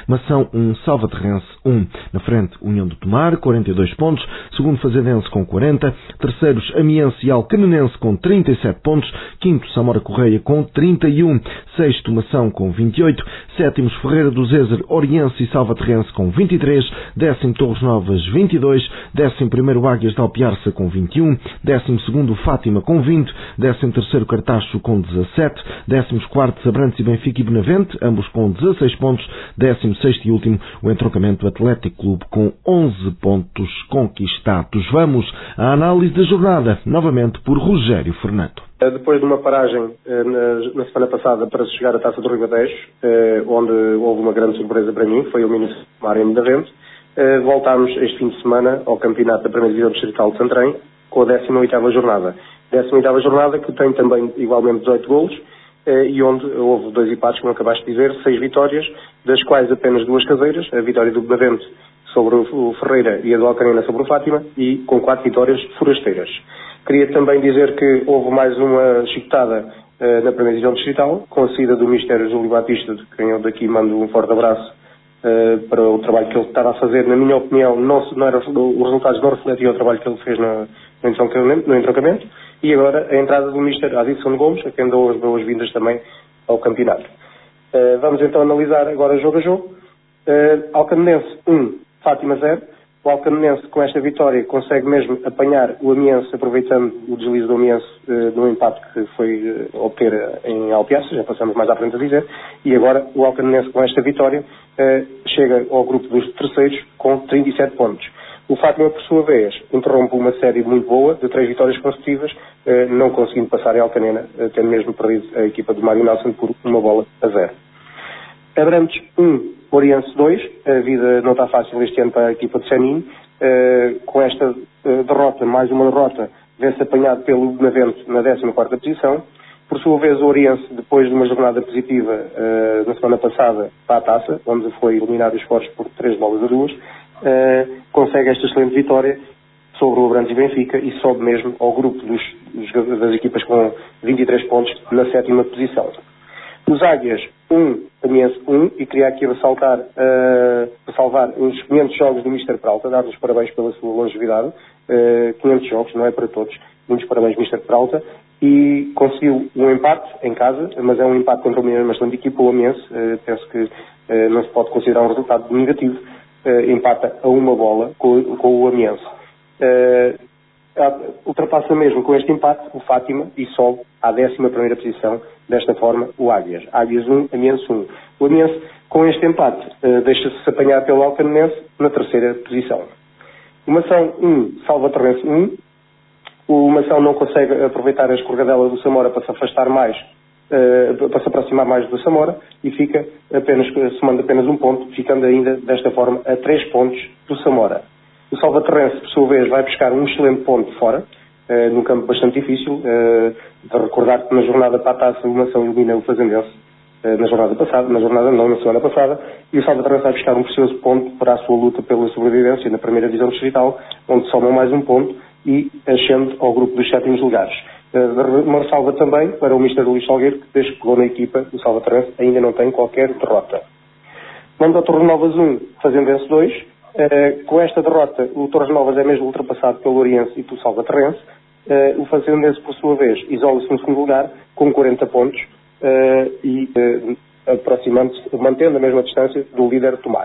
Mação um, Salvaterrense um. Na frente, União do Tomar, quarenta e dois pontos. Segundo, Fazendense com quarenta. Terceiros, Amiense e Alcanenense com trinta e sete pontos. Quinto, Samora Correia com trinta e um. Sexto, Mação com vinte e oito. Sétimos, Ferreira do Zezer, Oriense e Salvaterrense com vinte e três. Décimo, Torres Novas, vinte e dois. Décimo primeiro, Águias de Alpiarça com vinte e um. Décimo segundo, Fátima com vinte. Décimo terceiro, Cartacho com dezassete. Décimos quartos, Abrantes e Benfica e Benavente, ambos com dezasseis pontos. Décimo sexto e último, o Entroncamento Atlético Clube com onze pontos conquistados. Vamos à análise da jornada, novamente por Rogério Fernando. Depois de uma paragem na semana passada para se chegar à Taça do Ribatejo, onde houve uma grande surpresa para mim, foi o Minas Mário de Benavente, voltámos este fim de semana ao campeonato da primeira divisão distrital de Santarém, com a décima oitava jornada. décima oitava jornada que tem também igualmente dezoito golos, e onde houve dois empates, como acabaste de dizer, seis vitórias, das quais apenas duas caseiras, a vitória do Benavente sobre o Ferreira e a do Alcanena sobre o Fátima, e com quatro vitórias forasteiras. Queria também dizer que houve mais uma chicotada uh, na primeira divisão distrital, com a saída do Mister Júlio Batista, de quem eu daqui mando um forte abraço uh, para o trabalho que ele estava a fazer. Na minha opinião, não, não era, os resultados não refletiam o trabalho que ele fez no, no, entroncamento, no entroncamento. E agora a entrada do Mister Adilson Gomes, a quem dou as boas-vindas também ao campeonato. Uh, vamos então analisar agora jogo a jogo. Uh, Alcanenense um, Fátima zero. O Alcanenense, com esta vitória, consegue mesmo apanhar o Amiense, aproveitando o deslize do Amiense uh, do empate que foi uh, obter em Alpiarça, já passamos mais à frente a dizer, e agora o Alcanenense, com esta vitória, uh, chega ao grupo dos terceiros com trinta e sete pontos. O Fátima, por sua vez, interrompe uma série muito boa, de três vitórias consecutivas, uh, não conseguindo passar em Alcanena, uh, tendo mesmo perdido a equipa do Mário Nelson por uma bola a zero. Abrantes um, Oriense dois, a vida não está fácil este ano para a equipa de Saninho, uh, com esta uh, derrota, mais uma derrota, vê-se apanhado pelo Benavente na décima quarta posição. Por sua vez, o Oriense, depois de uma jornada positiva uh, na semana passada para a Taça, onde foi eliminado os Esportes por três bolas a duas, uh, consegue esta excelente vitória sobre o Abrantes e Benfica e sobe mesmo ao grupo dos, dos, das equipas com vinte e três pontos na sétima posição. Os Águias um, Amiense um, e queria aqui ressaltar, uh, salvar os quinhentos jogos do Mister Peralta, dar-lhes os parabéns pela sua longevidade, uh, quinhentos jogos, não é para todos, muitos parabéns Mister Peralta, e conseguiu um empate em casa, mas é um empate contra uma bastante equipa, o Amiense, uh, penso que uh, não se pode considerar um resultado negativo, uh, empata a uma bola com, com o Amiense. Uh, ultrapassa mesmo com este empate o Fátima e sobe à décima primeira posição, desta forma o Águias. Águias um, Amiense um. O Amiense, com este empate, uh, deixa-se apanhar pelo Alcanenense na terceira posição. O Mação um, Salvaterrense um. O Mação não consegue aproveitar a escorregadela do Samora para se afastar mais, uh, para se aproximar mais do Samora, e fica apenas, somando apenas um ponto, ficando ainda desta forma a três pontos do Samora. O Salvaterrense, por sua vez, vai buscar um excelente ponto fora, uh, num campo bastante difícil. Uh, de recordar que na jornada para a Taça, o Mação elimina o Fazendense uh, na jornada passada, na jornada não, na semana passada, e o Salvaterrense vai buscar um precioso ponto para a sua luta pela sobrevivência na primeira divisão distrital, onde soma mais um ponto e ascende ao grupo dos sétimos lugares. Uh, uma ressalva também para o Mister Luís Salgueiro, que desde que pegou na equipa, o Salvaterrense ainda não tem qualquer derrota. Vamos ao Torres Novas um, Fazendense dois. Uh, com esta derrota, o Torres Novas é mesmo ultrapassado pelo Oriense e pelo Salvaterrense. Uh, o Fazendense, por sua vez, isola-se no segundo lugar, com quarenta pontos, uh, e uh, aproximando-se, mantendo a mesma distância do líder Tomar.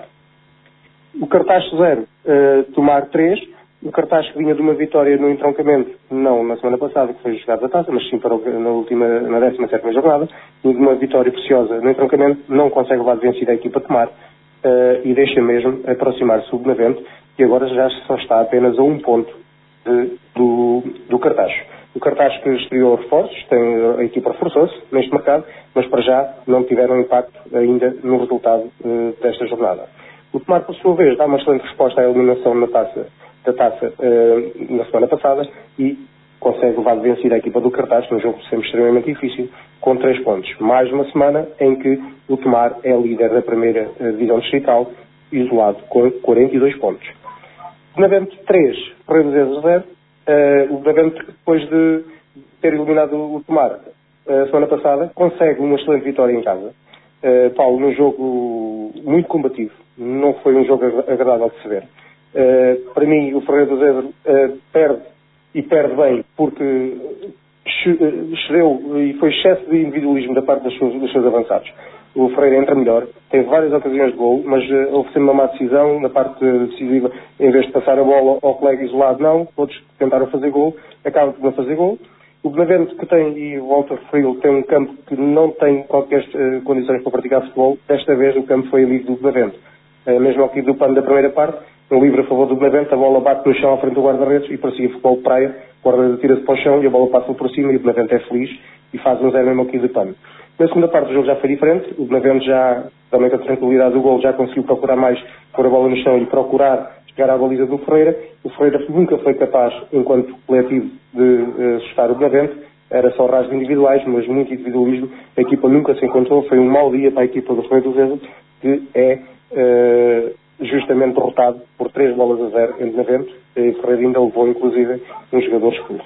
O Cartacho zero, uh, Tomar três. O Cartacho, que vinha de uma vitória no entroncamento, não na semana passada, que foi jogado da Taça, mas sim para o, na última, na décima sétima jornada, e de uma vitória preciosa no entroncamento, não consegue levar de vencida a equipa Tomar. Uh, e deixa mesmo aproximar-se do Benavente, e agora já só está apenas a um ponto de, do, do Cartacho. O Cartacho, que estreou reforços, tem, a equipa reforçou-se neste mercado, mas para já não tiveram impacto ainda no resultado uh, desta jornada. O Tomar, por sua vez, dá uma excelente resposta à eliminação na taça, da taça uh, na semana passada e consegue levar de vencida a equipa do Cartacho num jogo sempre extremamente difícil, com três pontos. Mais uma semana em que o Tomar é líder da primeira uh, divisão distrital, isolado com quarenta e dois pontos. Benavente três, Ferreira do Zezer zero. Uh, o Benavente, depois de ter eliminado o Tomar a uh, semana passada, consegue uma excelente vitória em casa. Uh, Paulo, num jogo jogo muito combativo, não foi um jogo agradável de se ver. Uh, para mim, o Ferreira do Zezer uh, perde, e perde bem, porque excedeu e foi excesso de individualismo da parte dos seus, dos seus avançados. O Ferreira entra melhor, tem várias ocasiões de gol, mas uh, houve sempre uma má decisão na parte decisiva. Em vez de passar a bola ao colega isolado, não, todos tentaram fazer gol, acabam por não fazer gol. O Benavente, que tem, e volto a referi-lo, tem um campo que não tem qualquer uh, condições para praticar futebol. Desta vez o campo foi livre do Benavente. Uh, mesmo ao que do pano da primeira parte, um livre a favor do Benavente, a bola bate no chão à frente do guarda-redes e prossegue futebol de praia, o guarda-redes tira-se para o chão e a bola passa por cima e o Benavente é feliz e faz um zero mesmo aqui de pano. Na segunda parte do jogo já foi diferente, o Benavente já, também com a tranquilidade do gol, já conseguiu procurar mais, pôr a bola no chão e procurar chegar à baliza do Ferreira. O Ferreira nunca foi capaz, enquanto coletivo, de uh, assustar o Benavente, era só rasgos individuais, mas muito individualismo, a equipa nunca se encontrou, foi um mau dia para a equipa do Ferreira do Zezer, que é uh, justamente derrotado por três bolas a zero em Benavente, e o Ferreira ainda levou, inclusive, um jogador expulso.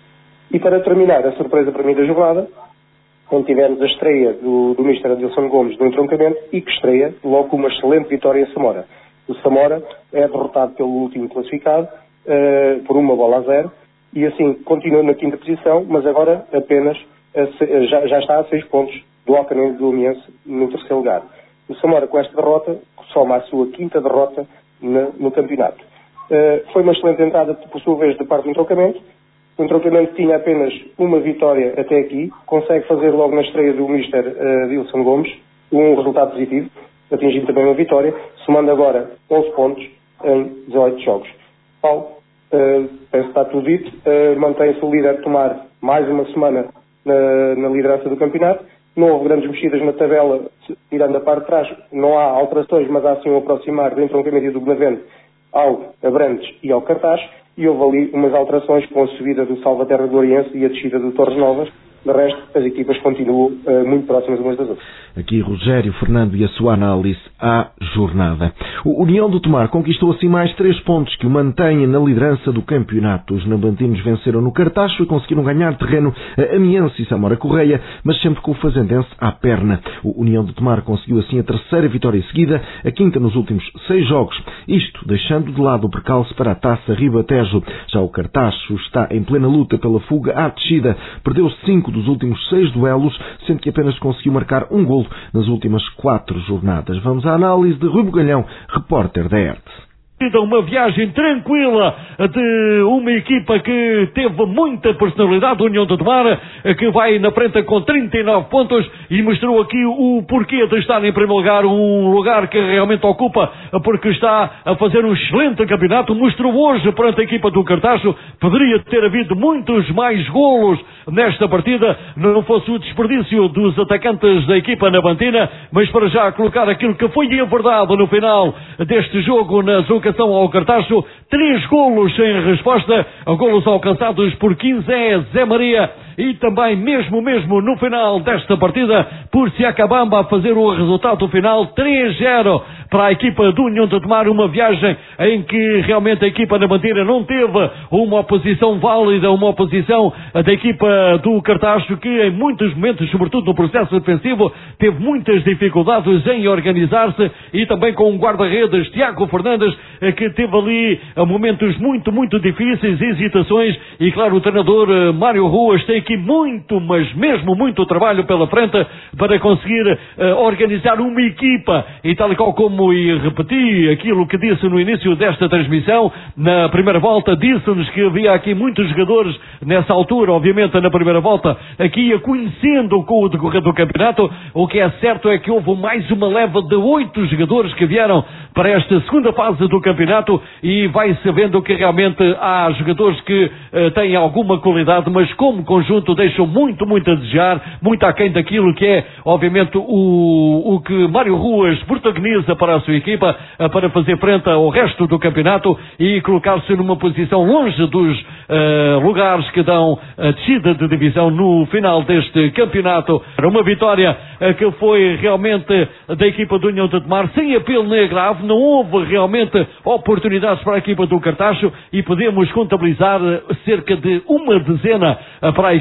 E para terminar, a surpresa para mim da jornada, onde tivemos a estreia do, do mister Adilson Gomes no entroncamento e que estreia logo com uma excelente vitória em Samora. O Samora é derrotado pelo último classificado uh, por uma bola a zero e assim continua na quinta posição, mas agora apenas a, já, já está a seis pontos do Alcanense do Amiense no terceiro lugar. O Samora, com esta derrota, soma a sua quinta derrota na, no campeonato. Uh, foi uma excelente entrada, por sua vez, da parte do entroncamento. O entroncamento tinha apenas uma vitória até aqui, consegue fazer logo na estreia do mister uh, Adilson Gomes um resultado positivo, atingindo também uma vitória, somando agora onze pontos em dezoito jogos. Paulo, uh, penso que está tudo dito, uh, mantém-se o líder a tomar mais uma semana na, na liderança do campeonato. Não houve grandes mexidas na tabela, tirando a parte de trás, não há alterações, mas há sim um aproximar do entroncamento do Benavente ao Abrantes e ao Cartaz, e houve ali umas alterações com a subida do Salvaterra do Oriense e a descida do Torres Novas. De resto, as equipas continuam uh, muito próximas umas das outras. Aqui Rogério Fernando e a sua análise à jornada. O União do Tomar conquistou assim mais três pontos que o mantêm na liderança do campeonato. Os nabantinos venceram no Cartacho e conseguiram ganhar terreno a Amiense e Samora Correia, mas sempre com o fazendense à perna. O União do Tomar conseguiu assim a terceira vitória seguida, a quinta nos últimos seis jogos. Isto deixando de lado o percalço para a Taça Ribatejo. Já o Cartacho está em plena luta pela fuga à descida. Perdeu cinco dos últimos seis duelos, sendo que apenas conseguiu marcar um golo nas últimas quatro jornadas. Vamos à análise de Rui Bugalhão, repórter da R T. Uma viagem tranquila de uma equipa que teve muita personalidade, a União do Tomar, que vai na frente com trinta e nove pontos e mostrou aqui o porquê de estar em primeiro lugar, um lugar que realmente ocupa porque está a fazer um excelente campeonato. Mostrou hoje perante a equipa do Cartacho, poderia ter havido muitos mais golos nesta partida, não fosse o desperdício dos atacantes da equipa nabantina, mas para já colocar aquilo que foi a verdade no final deste jogo na deslocação ao Cartacho, três golos em resposta, golos alcançados por Quinzé, Zé Maria e também mesmo mesmo no final desta partida por Siacabamba a fazer o resultado final três zero para a equipa do União do Tomar, uma viagem em que realmente a equipa da Bandeira não teve uma oposição válida, uma oposição da equipa do Cartacho que em muitos momentos, sobretudo no processo defensivo, teve muitas dificuldades em organizar-se e também com o guarda-redes Tiago Fernandes que teve ali momentos muito, muito difíceis, hesitações e claro o treinador Mário Ruas tem aqui muito, mas mesmo muito trabalho pela frente para conseguir uh, organizar uma equipa e tal e qual como e repeti aquilo que disse no início desta transmissão, na primeira volta disse-nos que havia aqui muitos jogadores nessa altura, obviamente na primeira volta aqui ia conhecendo com o decorrer do campeonato, o que é certo é que houve mais uma leva de oito jogadores que vieram para esta segunda fase do campeonato e vai sabendo que realmente há jogadores que uh, têm alguma qualidade, mas como conjunto deixam muito, muito a desejar, muito aquém daquilo que é, obviamente, o, o que Mário Ruas protagoniza para a sua equipa, para fazer frente ao resto do campeonato e colocar-se numa posição longe dos uh, lugares que dão a descida de divisão no final deste campeonato. Uma vitória uh, que foi realmente da equipa do União do Tomar, sem apelo nem agravo, não houve realmente oportunidades para a equipa do Cartacho e podemos contabilizar cerca de uma dezena uh, para a equipa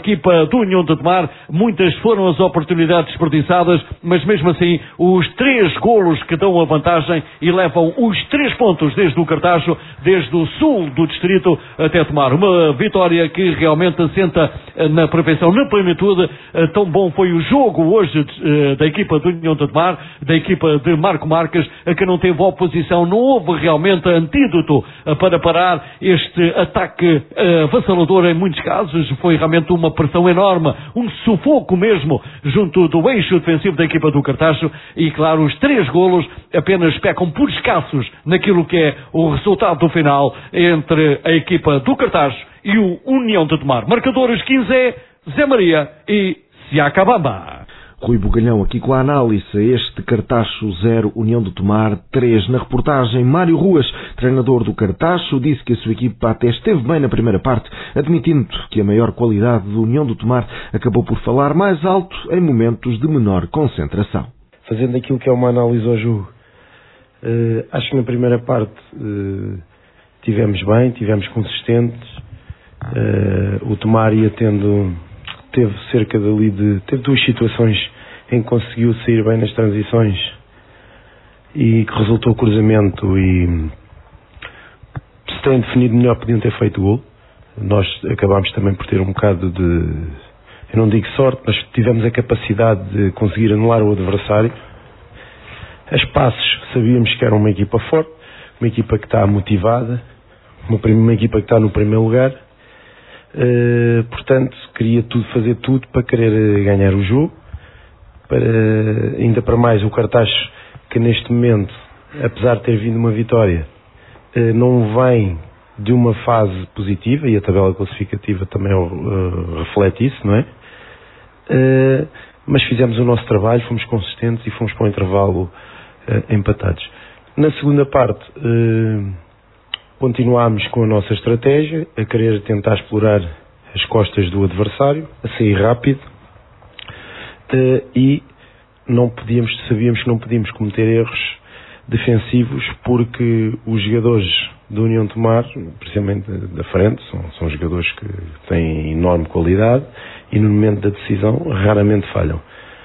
equipa do União de Tomar. Muitas foram as oportunidades desperdiçadas, mas mesmo assim os três golos que dão a vantagem e levam os três pontos desde o Cartacho, desde o sul do distrito até Tomar. Uma vitória que realmente assenta na perfeição, na plenitude. Tão bom foi o jogo hoje da equipa do União de Tomar, da equipa de Marco Marques, que não teve oposição, não houve realmente antídoto para parar este ataque avassalador em muitos casos. Foi realmente uma pressão enorme, um sufoco mesmo junto do eixo defensivo da equipa do Cartacho e, claro, os três golos apenas pecam por escassos naquilo que é o resultado do final entre a equipa do Cartacho e o União de Tomar. Marcadores quinze, Zé Maria e Siacabamba. Rui Bugalhão aqui com a análise a este Cartacho zero, União de Tomar três. Na reportagem, Mário Ruas, treinador do Cartacho, disse que a sua equipa até esteve bem na primeira parte, admitindo que a maior qualidade do União de Tomar acabou por falar mais alto em momentos de menor concentração. Fazendo aquilo que é uma análise ao jogo, uh, acho que na primeira parte uh, tivemos bem, tivemos consistentes, uh, o Tomar ia tendo... teve cerca dali de... teve duas situações em que conseguiu sair bem nas transições e que resultou o cruzamento e se têm definido melhor podiam ter feito o gol. Nós acabámos também por ter um bocado de, eu não digo sorte, mas tivemos a capacidade de conseguir anular o adversário. A espaços sabíamos que era uma equipa forte, uma equipa que está motivada, uma, uma equipa que está no primeiro lugar. Uh, portanto, queria tudo, fazer tudo para querer ganhar o jogo, para, ainda para mais o Cartacho, que neste momento, apesar de ter vindo uma vitória, uh, não vem de uma fase positiva, e a tabela classificativa também uh, reflete isso, não é? Uh, mas fizemos o nosso trabalho, fomos consistentes e fomos para o intervalo uh, empatados. Na segunda parte, uh, continuámos com a nossa estratégia, a querer tentar explorar as costas do adversário, a sair rápido, uh, e não podíamos, sabíamos que não podíamos cometer erros defensivos porque os jogadores da União de Tomar, precisamente da frente, são, são jogadores que têm enorme qualidade e no momento da decisão raramente falham.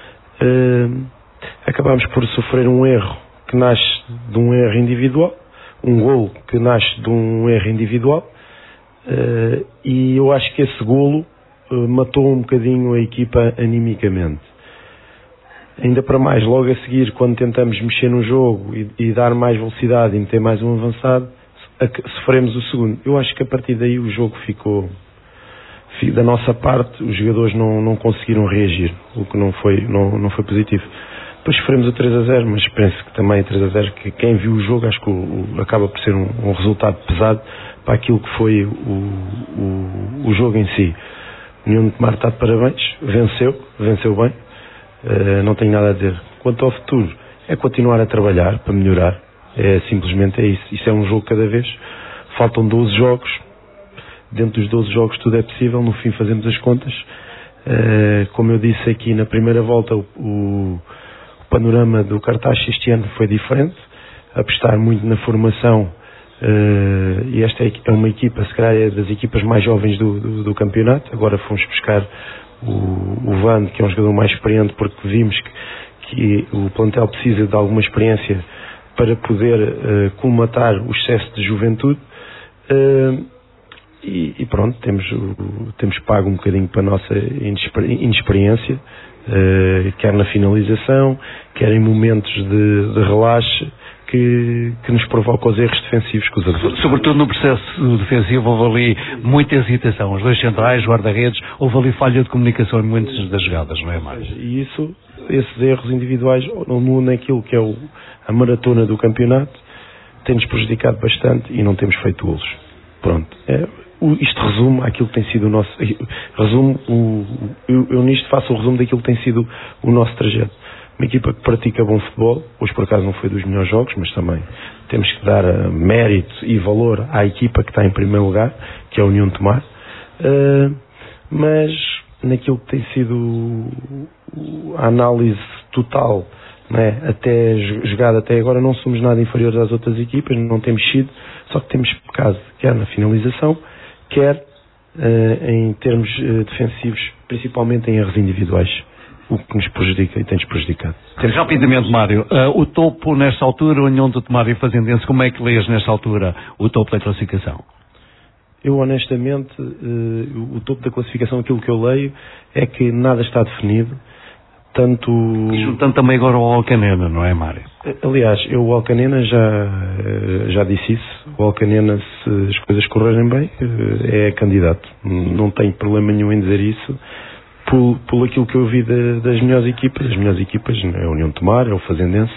Uh, acabámos por sofrer um erro que nasce de um erro individual, um golo que nasce de um erro individual, uh, e eu acho que esse golo uh, matou um bocadinho a equipa animicamente. Ainda para mais, logo a seguir, quando tentamos mexer no jogo e, e dar mais velocidade e meter mais um avançado, sofremos o segundo. Eu acho que a partir daí o jogo ficou, da nossa parte, os jogadores não, não conseguiram reagir, o que não foi, não, não foi positivo. Depois sofremos o três a zero, mas penso que também três a zero, que quem viu o jogo, acho que o, o, acaba por ser um, um resultado pesado para aquilo que foi o, o, o jogo em si. O União de Tomar está de parabéns, venceu, venceu bem, uh, não tenho nada a dizer. Quanto ao futuro, é continuar a trabalhar para melhorar, é, simplesmente é isso. Isso é um jogo cada vez, faltam doze jogos, dentro dos doze jogos tudo é possível, no fim fazemos as contas. Uh, como eu disse aqui na primeira volta, o, o O panorama do Cartacho este ano foi diferente, apostar muito na formação, uh, e esta é uma equipa, se calhar é das equipas mais jovens do, do, do campeonato. Agora fomos buscar o, o Van, que é um jogador mais experiente, porque vimos que, que o plantel precisa de alguma experiência para poder uh, colmatar o excesso de juventude, uh, e, e pronto, temos, temos pago um bocadinho para a nossa inexperiência, Uh, quer na finalização, quer em momentos de, de relaxe que, que nos provoca os erros defensivos que os adversários. Sobretudo no processo defensivo houve ali muita hesitação, os dois centrais, guarda-redes, houve ali falha de comunicação em muitas das jogadas, não é, Mário? E isso, esses erros individuais, no, naquilo que é o, a maratona do campeonato, tem-nos prejudicado bastante e não temos feito golos. Pronto, é, o, isto resume aquilo que tem sido o nosso, resume o, eu, eu nisto faço o resumo daquilo que tem sido o nosso trajeto. Uma equipa que pratica bom futebol, hoje por acaso não foi dos melhores jogos, mas também temos que dar uh, mérito e valor à equipa que está em primeiro lugar, que é a União de Tomar, uh, mas naquilo que tem sido a análise total, né, até jogada até agora, não somos nada inferiores às outras equipas, não temos sido, só que temos pecado, quer na finalização, quer uh, em termos uh, defensivos, principalmente em erros individuais, o que nos prejudica e tem-nos prejudicado. Rapidamente, Mário, uh, o topo nesta altura, União de Tomar e Fazendense, como é que lês nesta altura o topo da classificação? Eu honestamente, uh, o topo da classificação, aquilo que eu leio é que nada está definido, tanto... E juntando também agora ao Alcanena, não é, Mário? Aliás, eu o Alcanena já, já disse isso, o Alcanena, se as coisas correrem bem, é candidato, não tenho problema nenhum em dizer isso, por, por aquilo que eu vi de, das melhores equipas. As melhores equipas é a União de Tomar, é o Fazendense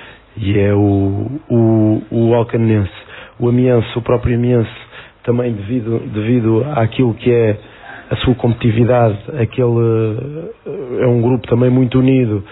e é o, o, o Alcanense. O Amiense, o próprio Amiense, também devido, devido àquilo que é a sua competitividade, aquele, é um grupo também muito unido,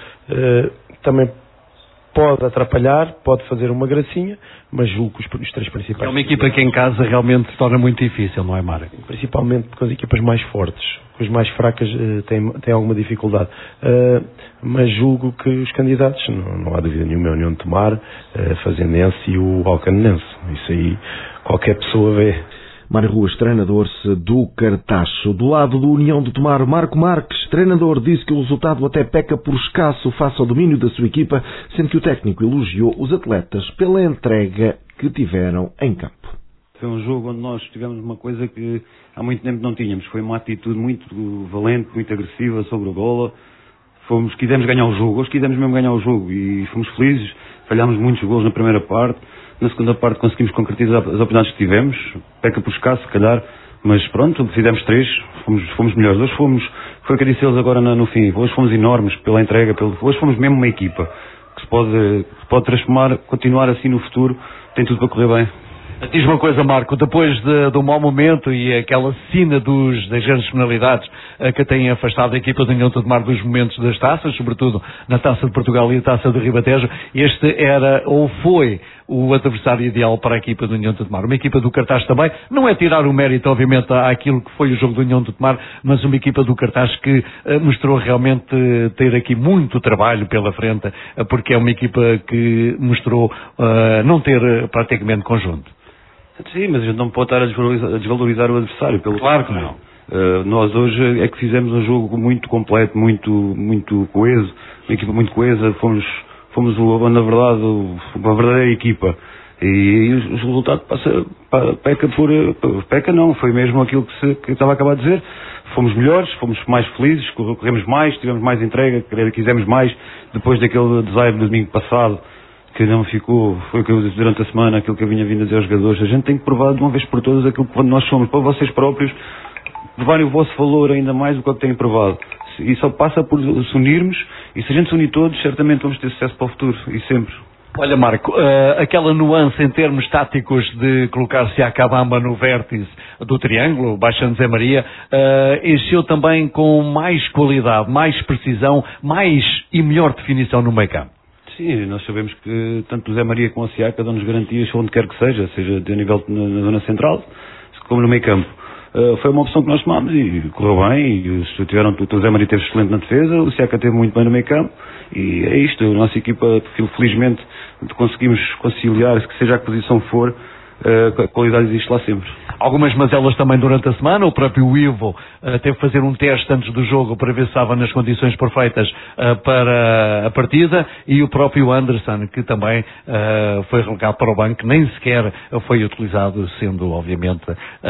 também pode atrapalhar, pode fazer uma gracinha, mas julgo que os, os três principais... É uma equipa que em casa realmente se torna muito difícil, não é, Mário? Principalmente com as equipas mais fortes. As mais fracas uh, têm, têm alguma dificuldade. Uh, mas julgo que os candidatos, não, não há dúvida nenhuma, é a União de Tomar, uh, Fazendense e o Alcanenense. Isso aí qualquer pessoa vê. Mário Ruas, treinador-se do Cartacho. Do lado do União de Tomar, Marco Marques, treinador, disse que o resultado até peca por escasso face ao domínio da sua equipa, sendo que o técnico elogiou os atletas pela entrega que tiveram em campo. Foi um jogo onde nós tivemos uma coisa que há muito tempo não tínhamos. Foi uma atitude muito valente, muito agressiva sobre a bola. Fomos, quisemos ganhar o jogo. Hoje quisemos mesmo ganhar o jogo e fomos felizes. Falhámos muitos golos na primeira parte. Na segunda parte conseguimos concretizar as oportunidades que tivemos. Peca por escasso, se calhar. Mas pronto, fizemos três. Fomos, fomos melhores. Hoje fomos, foi o que eu disse eles agora no, no fim. Hoje fomos enormes pela entrega. Pelo, hoje fomos mesmo uma equipa que se pode, se pode transformar, continuar assim no futuro. Tem tudo para correr bem. Diz uma coisa, Marco, depois de, do mau momento e aquela sina dos, das grandes penalidades uh, que têm afastado a equipa do União de Tomar dos momentos das taças, sobretudo na Taça de Portugal e a Taça de Ribatejo, este era ou foi o adversário ideal para a equipa do União de Tomar. Uma equipa do Cartaz também, não é tirar o mérito, obviamente, àquilo que foi o jogo do União de Tomar, mas uma equipa do Cartaz que uh, mostrou realmente uh, ter aqui muito trabalho pela frente, uh, porque é uma equipa que mostrou uh, não ter uh, praticamente conjunto. Sim, mas a gente não pode estar a desvalorizar, a desvalorizar o adversário. Pelo claro que não. Uh, nós hoje é que fizemos um jogo muito completo, muito, muito coeso, uma equipa muito coesa, fomos, fomos na verdade, uma verdadeira equipa. E, e o resultado passa, peca por, peca não, foi mesmo aquilo que, se, que eu estava a acabar de dizer. Fomos melhores, fomos mais felizes, corremos mais, tivemos mais entrega, quisemos mais, depois daquele desaire do domingo passado, que não ficou, foi o que eu disse durante a semana, aquilo que eu vinha vindo a dizer aos jogadores. A gente tem que provar de uma vez por todas aquilo que nós somos, para vocês próprios provarem o vosso valor ainda mais do que o que têm provado. E só passa por se unirmos, e se a gente se unir todos, certamente vamos ter sucesso para o futuro, e sempre. Olha, Marco, uh, aquela nuance em termos táticos de colocar-se a Cabamba no vértice do triângulo, baixando Zé Maria, uh, encheu também com mais qualidade, mais precisão, mais e melhor definição no meio campo. Sim, nós sabemos que tanto o Zé Maria como o Siaka dão-nos garantias onde quer que seja, seja de nível na, na zona central, como no meio campo. Uh, foi uma opção que nós tomámos e correu bem, e tiveram, o Zé Maria esteve excelente na defesa, o Siaka esteve muito bem no meio campo, e é isto, a nossa equipa, felizmente, conseguimos conciliar, que seja a que posição for, uh, a qualidade existe lá sempre. Algumas mazelas também durante a semana, o próprio Ivo uh, teve que fazer um teste antes do jogo para ver se estava nas condições perfeitas uh, para a partida, e o próprio Anderson, que também uh, foi relegado para o banco, nem sequer foi utilizado, sendo obviamente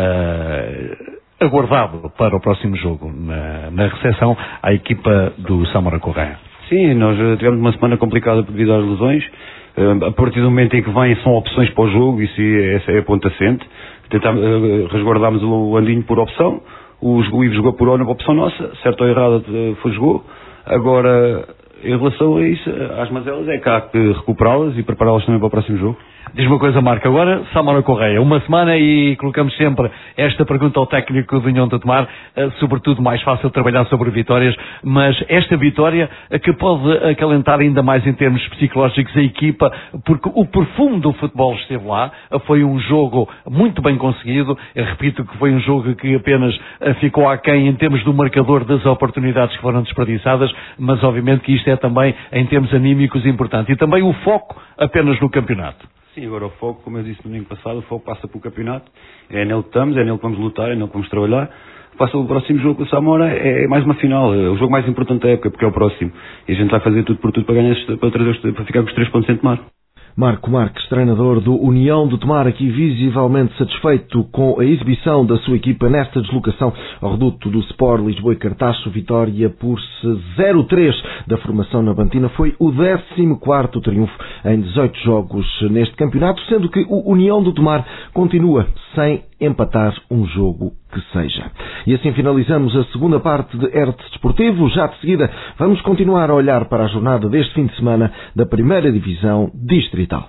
uh, aguardado para o próximo jogo, na, na recepção à equipa do Samora Correia. Sim, nós tivemos uma semana complicada devido às lesões. Uh, a partir do momento em que vêm são opções para o jogo, isso é, essa é a ponta assente. Tentámos, uh, resguardámos o Andinho por opção, o Ivo jogou por opção nossa, certo ou errado foi jogou. Agora, em relação a isso, às mazelas, é cá que recuperá-las e prepará-las também para o próximo jogo. Diz uma coisa, Marco, agora Samora Correia, uma semana e colocamos sempre esta pergunta ao técnico do União de Tomar, sobretudo mais fácil trabalhar sobre vitórias, mas esta vitória que pode acalentar ainda mais em termos psicológicos a equipa, porque o perfume do futebol esteve lá, foi um jogo muito bem conseguido, eu repito que foi um jogo que apenas ficou aquém em termos do marcador das oportunidades que foram desperdiçadas, mas obviamente que isto é também em termos anímicos importante, e também o foco apenas no campeonato. Sim, agora o foco, como eu disse no domingo passado, o foco passa pelo campeonato, é nele que estamos, é nele que vamos lutar, é nele que vamos trabalhar. Passa o próximo jogo com o Samora, é mais uma final, é o jogo mais importante da época, porque é o próximo. E a gente vai fazer tudo por tudo para ganhar, para, trazer, para ficar com os três pontos em Tomar. Marco Marques, treinador do União de Tomar, aqui visivelmente satisfeito com a exibição da sua equipa nesta deslocação ao reduto do Sport Lisboa e Cartaxo. Vitória por zero três da formação nabantina. Foi o décimo quarto triunfo em dezoito jogos neste campeonato, sendo que o União de Tomar continua sem empatar um jogo que seja. E assim finalizamos a segunda parte de R T Desportivo. Já de seguida vamos continuar a olhar para a jornada deste fim de semana da primeira divisão distrital.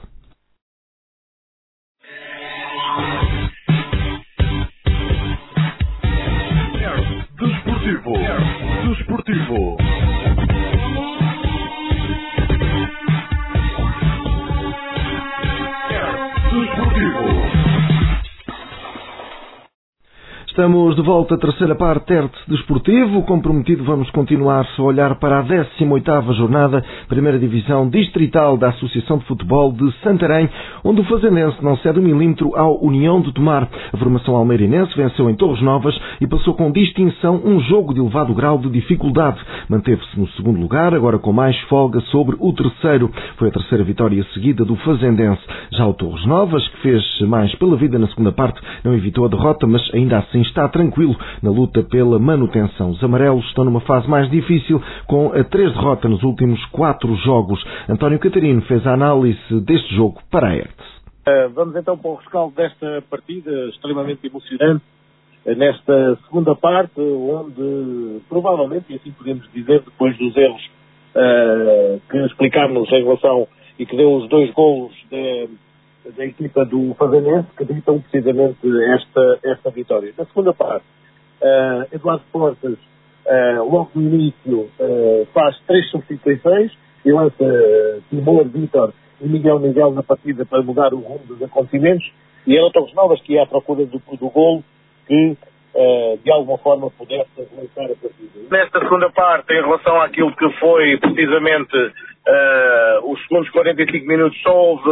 Desportivo. Desportivo. Desportivo. Estamos de volta à terceira parte R T Desportivo. Comprometido, vamos continuar a olhar para a décima oitava jornada, primeira divisão distrital da Associação de Futebol de Santarém, onde o Fazendense não cede um milímetro ao União de Tomar. A formação almeirinense venceu em Torres Novas e passou com distinção um jogo de elevado grau de dificuldade. Manteve-se no segundo lugar, agora com mais folga sobre o terceiro. Foi a terceira vitória seguida do Fazendense. Já o Torres Novas, que fez mais pela vida na segunda parte, não evitou a derrota, mas ainda assim está tranquilo na luta pela manutenção. Os amarelos estão numa fase mais difícil, com a três derrotas nos últimos quatro jogos. António Catarino fez a análise deste jogo para a R T. Uh, vamos então para o rescaldo desta partida extremamente emocionante, uh, nesta segunda parte, onde provavelmente, e assim podemos dizer, depois dos erros uh, que explicámos em relação e que deu os dois golos de, da equipa do Fazendense, que ditam precisamente esta, esta vitória. Na segunda parte, uh, Eduardo Portas, uh, logo no início, uh, faz três substituições e lança uh, Timor, Vítor e Miguel Miguel na partida para mudar o rumo dos acontecimentos, e era o Torres Novas que ia à procura do, do golo que uh, de alguma forma pudesse lançar a partida. Nesta segunda parte, em relação àquilo que foi precisamente uh, os segundos quarenta e cinco minutos, só houve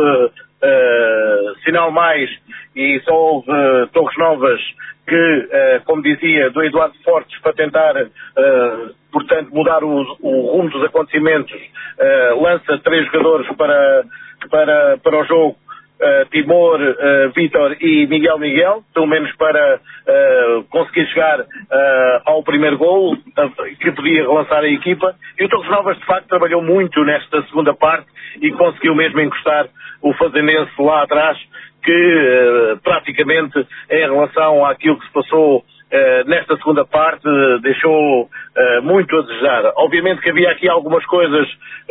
uh, sinal mais e só houve uh, Torres Novas que, uh, como dizia, do Eduardo Fortes para tentar, uh, portanto, mudar o, o rumo dos acontecimentos, uh, lança três jogadores para, para, para o jogo, uh, Timor, uh, Vítor e Miguel Miguel, pelo menos para uh, conseguir chegar uh, ao primeiro gol, uh, que podia relançar a equipa. E o Torres Novas, de facto, trabalhou muito nesta segunda parte e conseguiu mesmo encostar o Fazendense lá atrás, que uh, praticamente em relação àquilo que se passou uh, nesta segunda parte uh, deixou uh, muito a desejar. Obviamente que havia aqui algumas coisas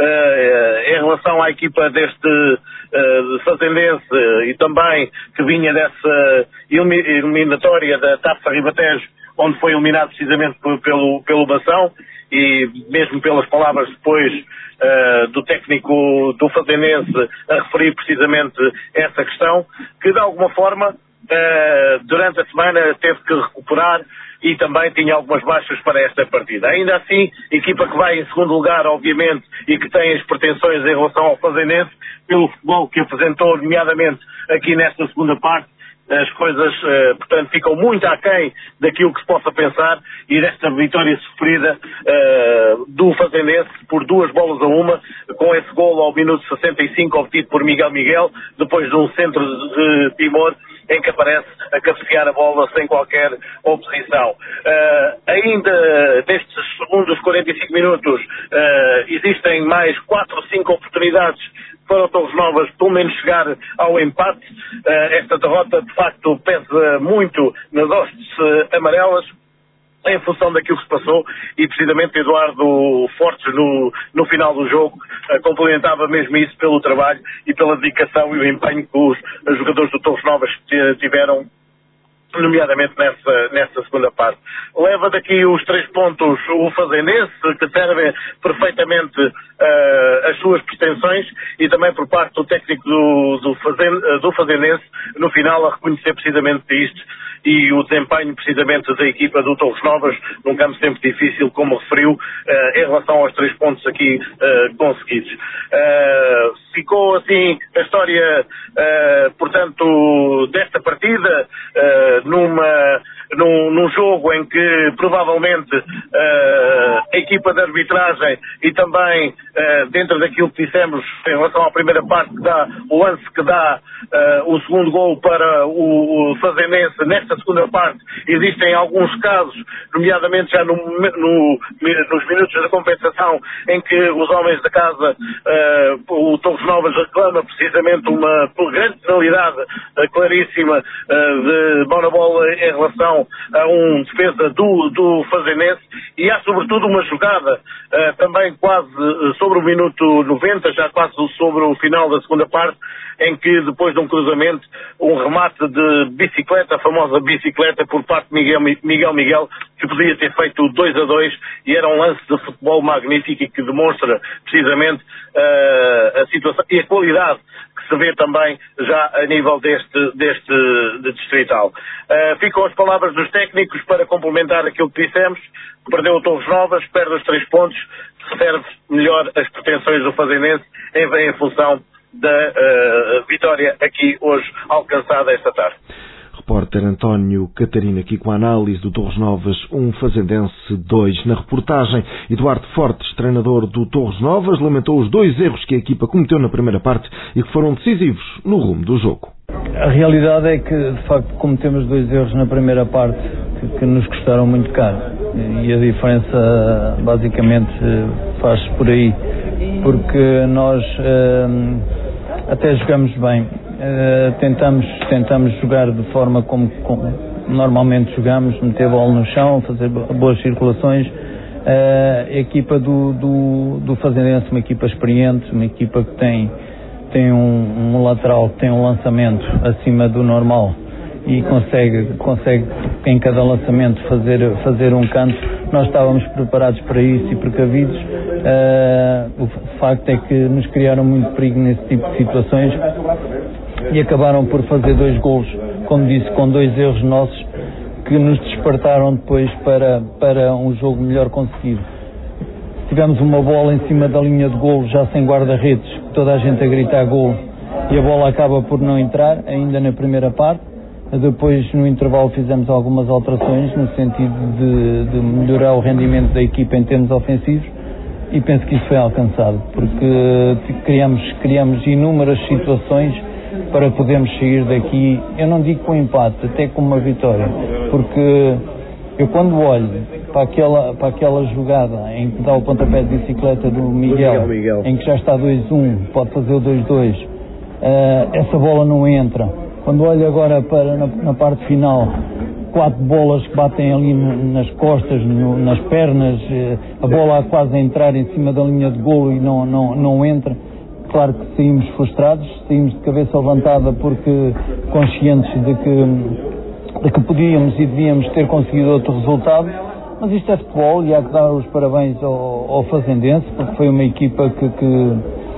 uh, em relação à equipa deste uh, Fazendense uh, e também que vinha dessa eliminatória da Taça Ribatejo, onde foi eliminado precisamente pelo, pelo Bação, e mesmo pelas palavras depois uh, do técnico do Fazendense a referir precisamente essa questão, que de alguma forma uh, durante a semana teve que recuperar e também tinha algumas baixas para esta partida. Ainda assim, equipa que vai em segundo lugar, obviamente, e que tem as pretensões em relação ao Fazendense, pelo futebol que apresentou, nomeadamente aqui nesta segunda parte, as coisas, uh, portanto, ficam muito aquém daquilo que se possa pensar, e desta vitória sofrida uh, do Fazendense por duas bolas a uma, com esse golo ao minuto sessenta e cinco obtido por Miguel Miguel, depois de um centro de Timor, em que aparece a cabecear a bola sem qualquer oposição. Uh, ainda nestes segundos quarenta e cinco minutos uh, existem mais quatro ou cinco oportunidades para o Torres Novas pelo menos chegar ao empate. Uh, esta derrota de facto pesa muito nas hostes uh, amarelas, em função daquilo que se passou, e precisamente Eduardo Fortes no, no final do jogo uh, complementava mesmo isso pelo trabalho e pela dedicação e o empenho que os, os jogadores do Torres Novas tiveram, nomeadamente nessa, nessa segunda parte. Leva daqui os três pontos o Fazendense, que serve perfeitamente uh, as suas pretensões, e também por parte do técnico do, do, Fazen, do Fazendense, no final, a reconhecer precisamente isto e o desempenho precisamente da equipa do Torres Novas, num campo sempre difícil, como referiu, uh, em relação aos três pontos aqui uh, conseguidos. Uh, ficou assim a história, uh, portanto, desta partida, uh, numa... Num, num jogo em que provavelmente uh, a equipa de arbitragem e também uh, dentro daquilo que dissemos em relação à primeira parte, que dá o lance que dá uh, o segundo gol para o, o Fazendense, nesta segunda parte existem alguns casos, nomeadamente já no, no, nos minutos da compensação, em que os homens da casa, uh, o Torres Novas reclama precisamente uma grande penalidade uh, claríssima uh, de mão na bola em relação a um defesa do, do Fazendense, e há sobretudo uma jogada uh, também quase uh, sobre o minuto noventa, já quase sobre o final da segunda parte, em que depois de um cruzamento, um remate de bicicleta, a famosa bicicleta por parte de Miguel Miguel, Miguel que podia ter feito dois a dois, e era um lance de futebol magnífico e que demonstra precisamente uh, a situação e a qualidade que se vê também já a nível deste, deste de distrital. Uh, ficam as palavras dos técnicos para complementar aquilo que dissemos. Perdeu o Torres Novas, perde os três pontos, serve melhor as pretensões do Fazendense em, em função da uh, vitória aqui hoje alcançada esta tarde. Repórter António Catarina aqui com a análise do Torres Novas um, Fazendense dois. Na reportagem, Eduardo Fortes, treinador do Torres Novas, lamentou os dois erros que a equipa cometeu na primeira parte e que foram decisivos no rumo do jogo. A realidade é que, de facto, cometemos dois erros na primeira parte que, que nos custaram muito caro, e a diferença basicamente faz-se por aí, porque nós uh, até jogamos bem. Uh, tentamos, tentamos jogar de forma como, como normalmente jogamos, meter a bola no chão, fazer boas circulações. Uh, a equipa do, do, do Fazendense, uma equipa experiente, uma equipa que tem, tem um, um lateral que tem um lançamento acima do normal e consegue, consegue em cada lançamento fazer, fazer um canto. Nós estávamos preparados para isso e precavidos. Uh, o facto é que nos criaram muito perigo nesse tipo de situações e acabaram por fazer dois golos, como disse, com dois erros nossos que nos despertaram depois para, para um jogo melhor conseguido. Tivemos uma bola em cima da linha de golo, já sem guarda-redes, toda a gente a gritar golo, e a bola acaba por não entrar, ainda na primeira parte. Depois, no intervalo, fizemos algumas alterações no sentido de, de melhorar o rendimento da equipa em termos ofensivos, e penso que isso foi alcançado, porque criamos, criamos inúmeras situações para podermos sair daqui, eu não digo com empate, até com uma vitória, porque eu quando olho para aquela, para aquela jogada em que dá o pontapé de bicicleta do Miguel, Miguel, Miguel. em que já está dois a um, pode fazer o dois a dois, uh, essa bola não entra. Quando olho agora para na, na parte final, quatro bolas que batem ali no, nas costas, no, nas pernas, uh, a bola quase a entrar em cima da linha de golo e não, não, não entra. Claro que saímos frustrados, saímos de cabeça levantada porque conscientes de que, de que podíamos e devíamos ter conseguido outro resultado, mas isto é futebol e há que dar os parabéns ao, ao Fazendense, porque foi uma equipa que, que,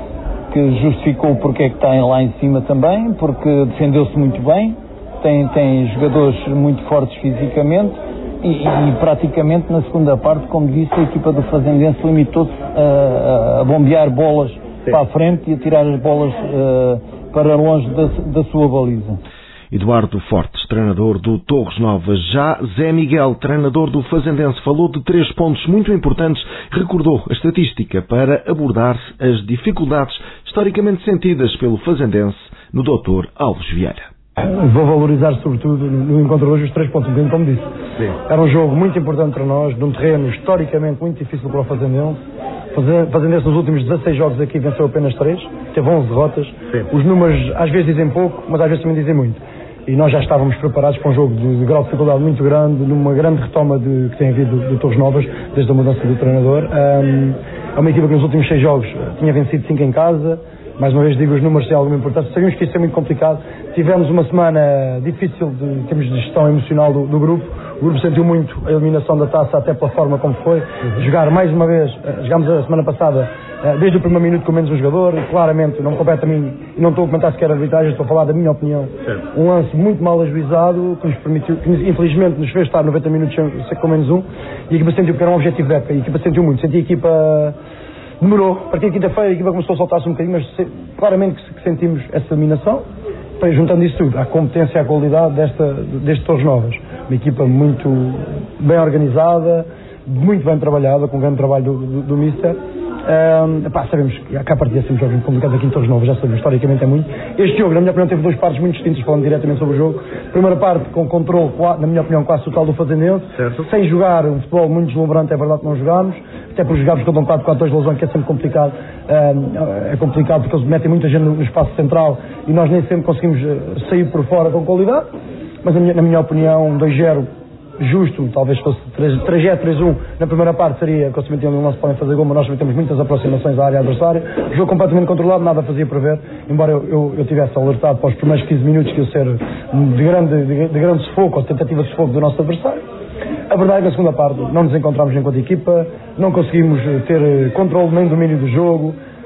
que justificou porque é que está lá em cima também, porque defendeu-se muito bem, tem, tem jogadores muito fortes fisicamente e, e praticamente na segunda parte, como disse, a equipa do Fazendense limitou-se a, a bombear bolas Sim. para a frente e a tirar as bolas uh, para longe da, da sua baliza. Eduardo Fortes, treinador do Torres Novas. Já Zé Miguel, treinador do Fazendense, falou de três pontos muito importantes, recordou a estatística para abordar as dificuldades historicamente sentidas pelo Fazendense no doutor Alves Vieira. Vou valorizar sobretudo no encontro de hoje os três pontos, como disse. Sim. Era um jogo muito importante para nós, num terreno historicamente muito difícil para o Fazendense. Fazendense nos últimos dezasseis jogos aqui venceu apenas três, teve onze derrotas. Sim. Os números às vezes dizem pouco, mas às vezes também dizem muito. E nós já estávamos preparados para um jogo de, de grau de dificuldade muito grande, numa grande retoma de, que tem havido de, de Torres Novas, desde a mudança do treinador. Um, é uma equipa que nos últimos seis jogos tinha vencido cinco em casa, mais uma vez digo, os números têm alguma importância. Sabíamos que isso é muito complicado. Tivemos uma semana difícil de, em termos de gestão emocional do, do grupo. O grupo sentiu muito a eliminação da taça, até pela forma como foi. Uhum. Jogar mais uma vez, jogámos a semana passada, desde o primeiro minuto com menos um jogador. Claramente, não me compete a mim, e não estou a comentar sequer a arbitragem, estou a falar da minha opinião. Certo. Um lance muito mal ajuizado, que nos permitiu, que infelizmente nos fez estar noventa minutos com menos um. E a equipa sentiu que era um objetivo da época. A equipa sentiu muito. Senti a equipa. Demorou, a partir de quinta-feira a equipa começou a soltar-se um bocadinho, mas se, claramente que, que sentimos essa eliminação. Bem, juntando isso tudo, a competência e a qualidade desta, deste Torres Novas. Uma equipa muito bem organizada, muito bem trabalhada, com um grande trabalho do, do, do Mister. Um, epá, sabemos que a partida é sempre jogos complicados aqui em Torres Novas, já sabemos, historicamente é muito. Este jogo, na minha opinião, teve duas partes muito distintas, falando diretamente sobre o jogo. Primeira parte com controle, na minha opinião, quase total do Fazendense, certo. Sem jogar um futebol muito deslumbrante, é verdade que não jogámos, até porque jogámos contra um quatro quatro dois de Lousão, que é sempre complicado. Um, é complicado porque eles metem muita gente no espaço central e nós nem sempre conseguimos sair por fora com qualidade, mas na minha, na minha opinião, dois zero justo, talvez fosse três zero três um na primeira parte, seria consequentemente onde não se podem fazer gol, mas nós também temos muitas aproximações à área adversária. O jogo completamente controlado, nada fazia prever, embora eu, eu, eu tivesse alertado para os primeiros quinze minutos que ia ser de grande, de, de grande sufoco, ou tentativa de sufoco do nosso adversário. A verdade é que na segunda parte não nos encontramos enquanto equipa, não conseguimos ter controle nem domínio do jogo,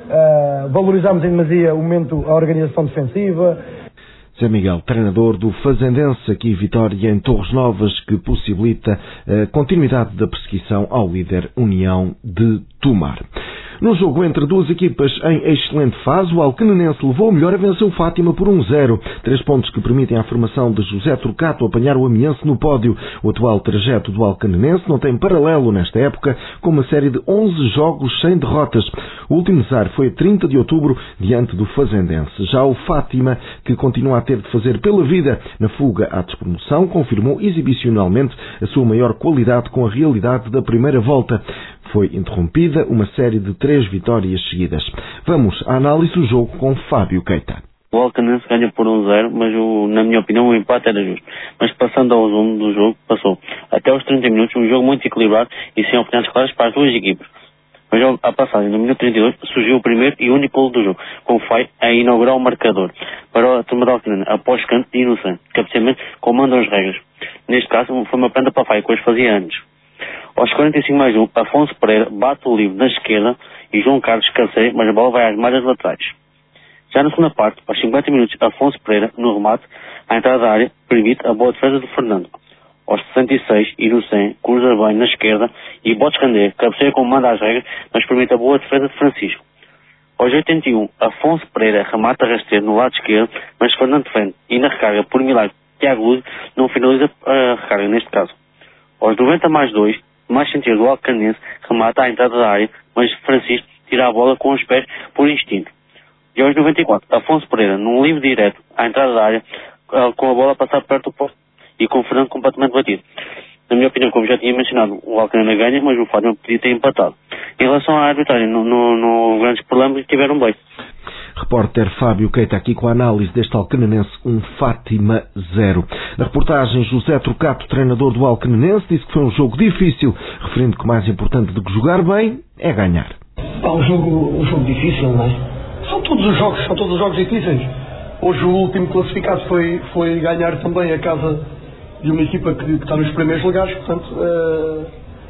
uh, valorizámos em demasia o momento, a organização defensiva. Zé Miguel, treinador do Fazendense, aqui vitória em Torres Novas, que possibilita a continuidade da perseguição ao líder União de Tomar. No jogo entre duas equipas em excelente fase, o Alcanenense levou o melhor a vencer o Fátima por um zero. Três pontos que permitem à formação de José Turcato apanhar o Amiense no pódio. O atual trajeto do Alcanenense não tem paralelo nesta época, com uma série de onze jogos sem derrotas. O último zar foi a trinta de outubro, diante do Fazendense. Já o Fátima, que continua a ter de fazer pela vida na fuga à despromoção, confirmou exibicionalmente a sua maior qualidade com a realidade da primeira volta. Foi interrompida uma série de três vitórias seguidas. Vamos à análise do jogo com Fábio Keita. O Alcanense ganha por um zero, mas o, na minha opinião o empate era justo. Mas passando ao resumo do jogo, passou até aos trinta minutos um jogo muito equilibrado e sem oportunidades claras para as duas equipas. Mas à passagem, no minuto trinta e dois, surgiu o primeiro e único gol do jogo, com o Fai a inaugurar o marcador para a turma da Alcanense, após canto de inocente, cabeceamento comandam as regras. Neste caso, foi uma prenda para o Fai, que hoje fazia antes. Aos quarenta e cinco mais um, Afonso Pereira bate o livre na esquerda e João Carlos cabeceia, mas a bola vai às malhas laterais. Já na segunda parte, aos cinquenta minutos, Afonso Pereira, no remate, à entrada da área, permite a boa defesa de Fernando. Aos sessenta e seis, Inocente cruza bem na esquerda e Botes Candé cabeceia como manda as regras, mas permite a boa defesa de Francisco. Aos oitenta e um, Afonso Pereira remata rasteiro no lado esquerdo, mas Fernando defende e na recarga, por milagre, Tiago Luz não finaliza a recarga neste caso. Aos noventa mais dois, mais sentido do Alcanense remata à entrada da área, mas Francisco tira a bola com os pés por instinto. E aos noventa e quatro, Afonso Pereira, num livre direto à entrada da área, com a bola a passar perto do posto e com o Fernando completamente batido. Na minha opinião, como já tinha mencionado, o Alcanense ganha, mas o Fátima podia ter empatado. Em relação à arbitragem, não, não, não houve grandes problemas e tiveram bem. Repórter Fábio Keita aqui com a análise deste Alcanenense um Fátima zero. Na reportagem, José Turcato, treinador do Alcanenense, disse que foi um jogo difícil, referindo que mais importante do que jogar bem é ganhar. É um jogo, um jogo difícil, não é? São todos os jogos, são todos os jogos difíceis. Hoje o último classificado foi, foi ganhar também a casa de uma equipa que, que está nos primeiros lugares, portanto uh,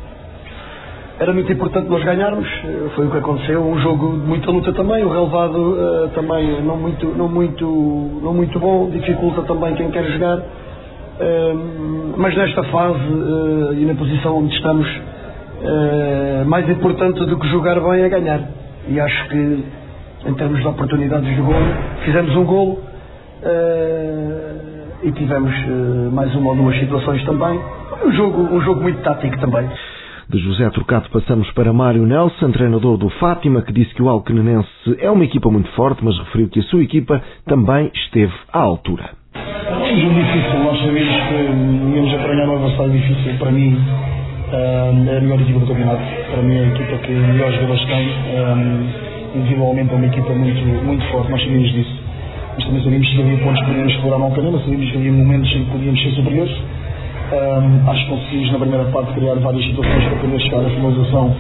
era muito importante nós ganharmos, uh, foi o que aconteceu, um jogo de muita luta também, o relevado uh, também não muito, não, muito, não muito bom, dificulta também quem quer jogar, uh, mas nesta fase uh, e na posição onde estamos, uh, mais importante do que jogar bem é ganhar, e acho que em termos de oportunidades de golo, fizemos um golo, uh, e tivemos uh, mais uma ou duas situações também. Um jogo, um jogo muito tático também. De José Turcato passamos para Mário Nelson, treinador do Fátima, que disse que o Alcanenense é uma equipa muito forte, mas referiu que a sua equipa também esteve à altura. É um jogo difícil, nós sabemos que íamos apanhar um adversário difícil. Para mim uh, é a melhor equipa do campeonato, para mim é a equipa que melhores jogadores tem, um, individualmente é uma equipa muito, muito forte, nós sabemos disso. Mas também sabíamos que havia pontos que podíamos explorar no Alcanense, sabíamos que havia momentos em que podíamos ser superiores. Um, acho que conseguimos na primeira parte criar várias situações para poder chegar à finalização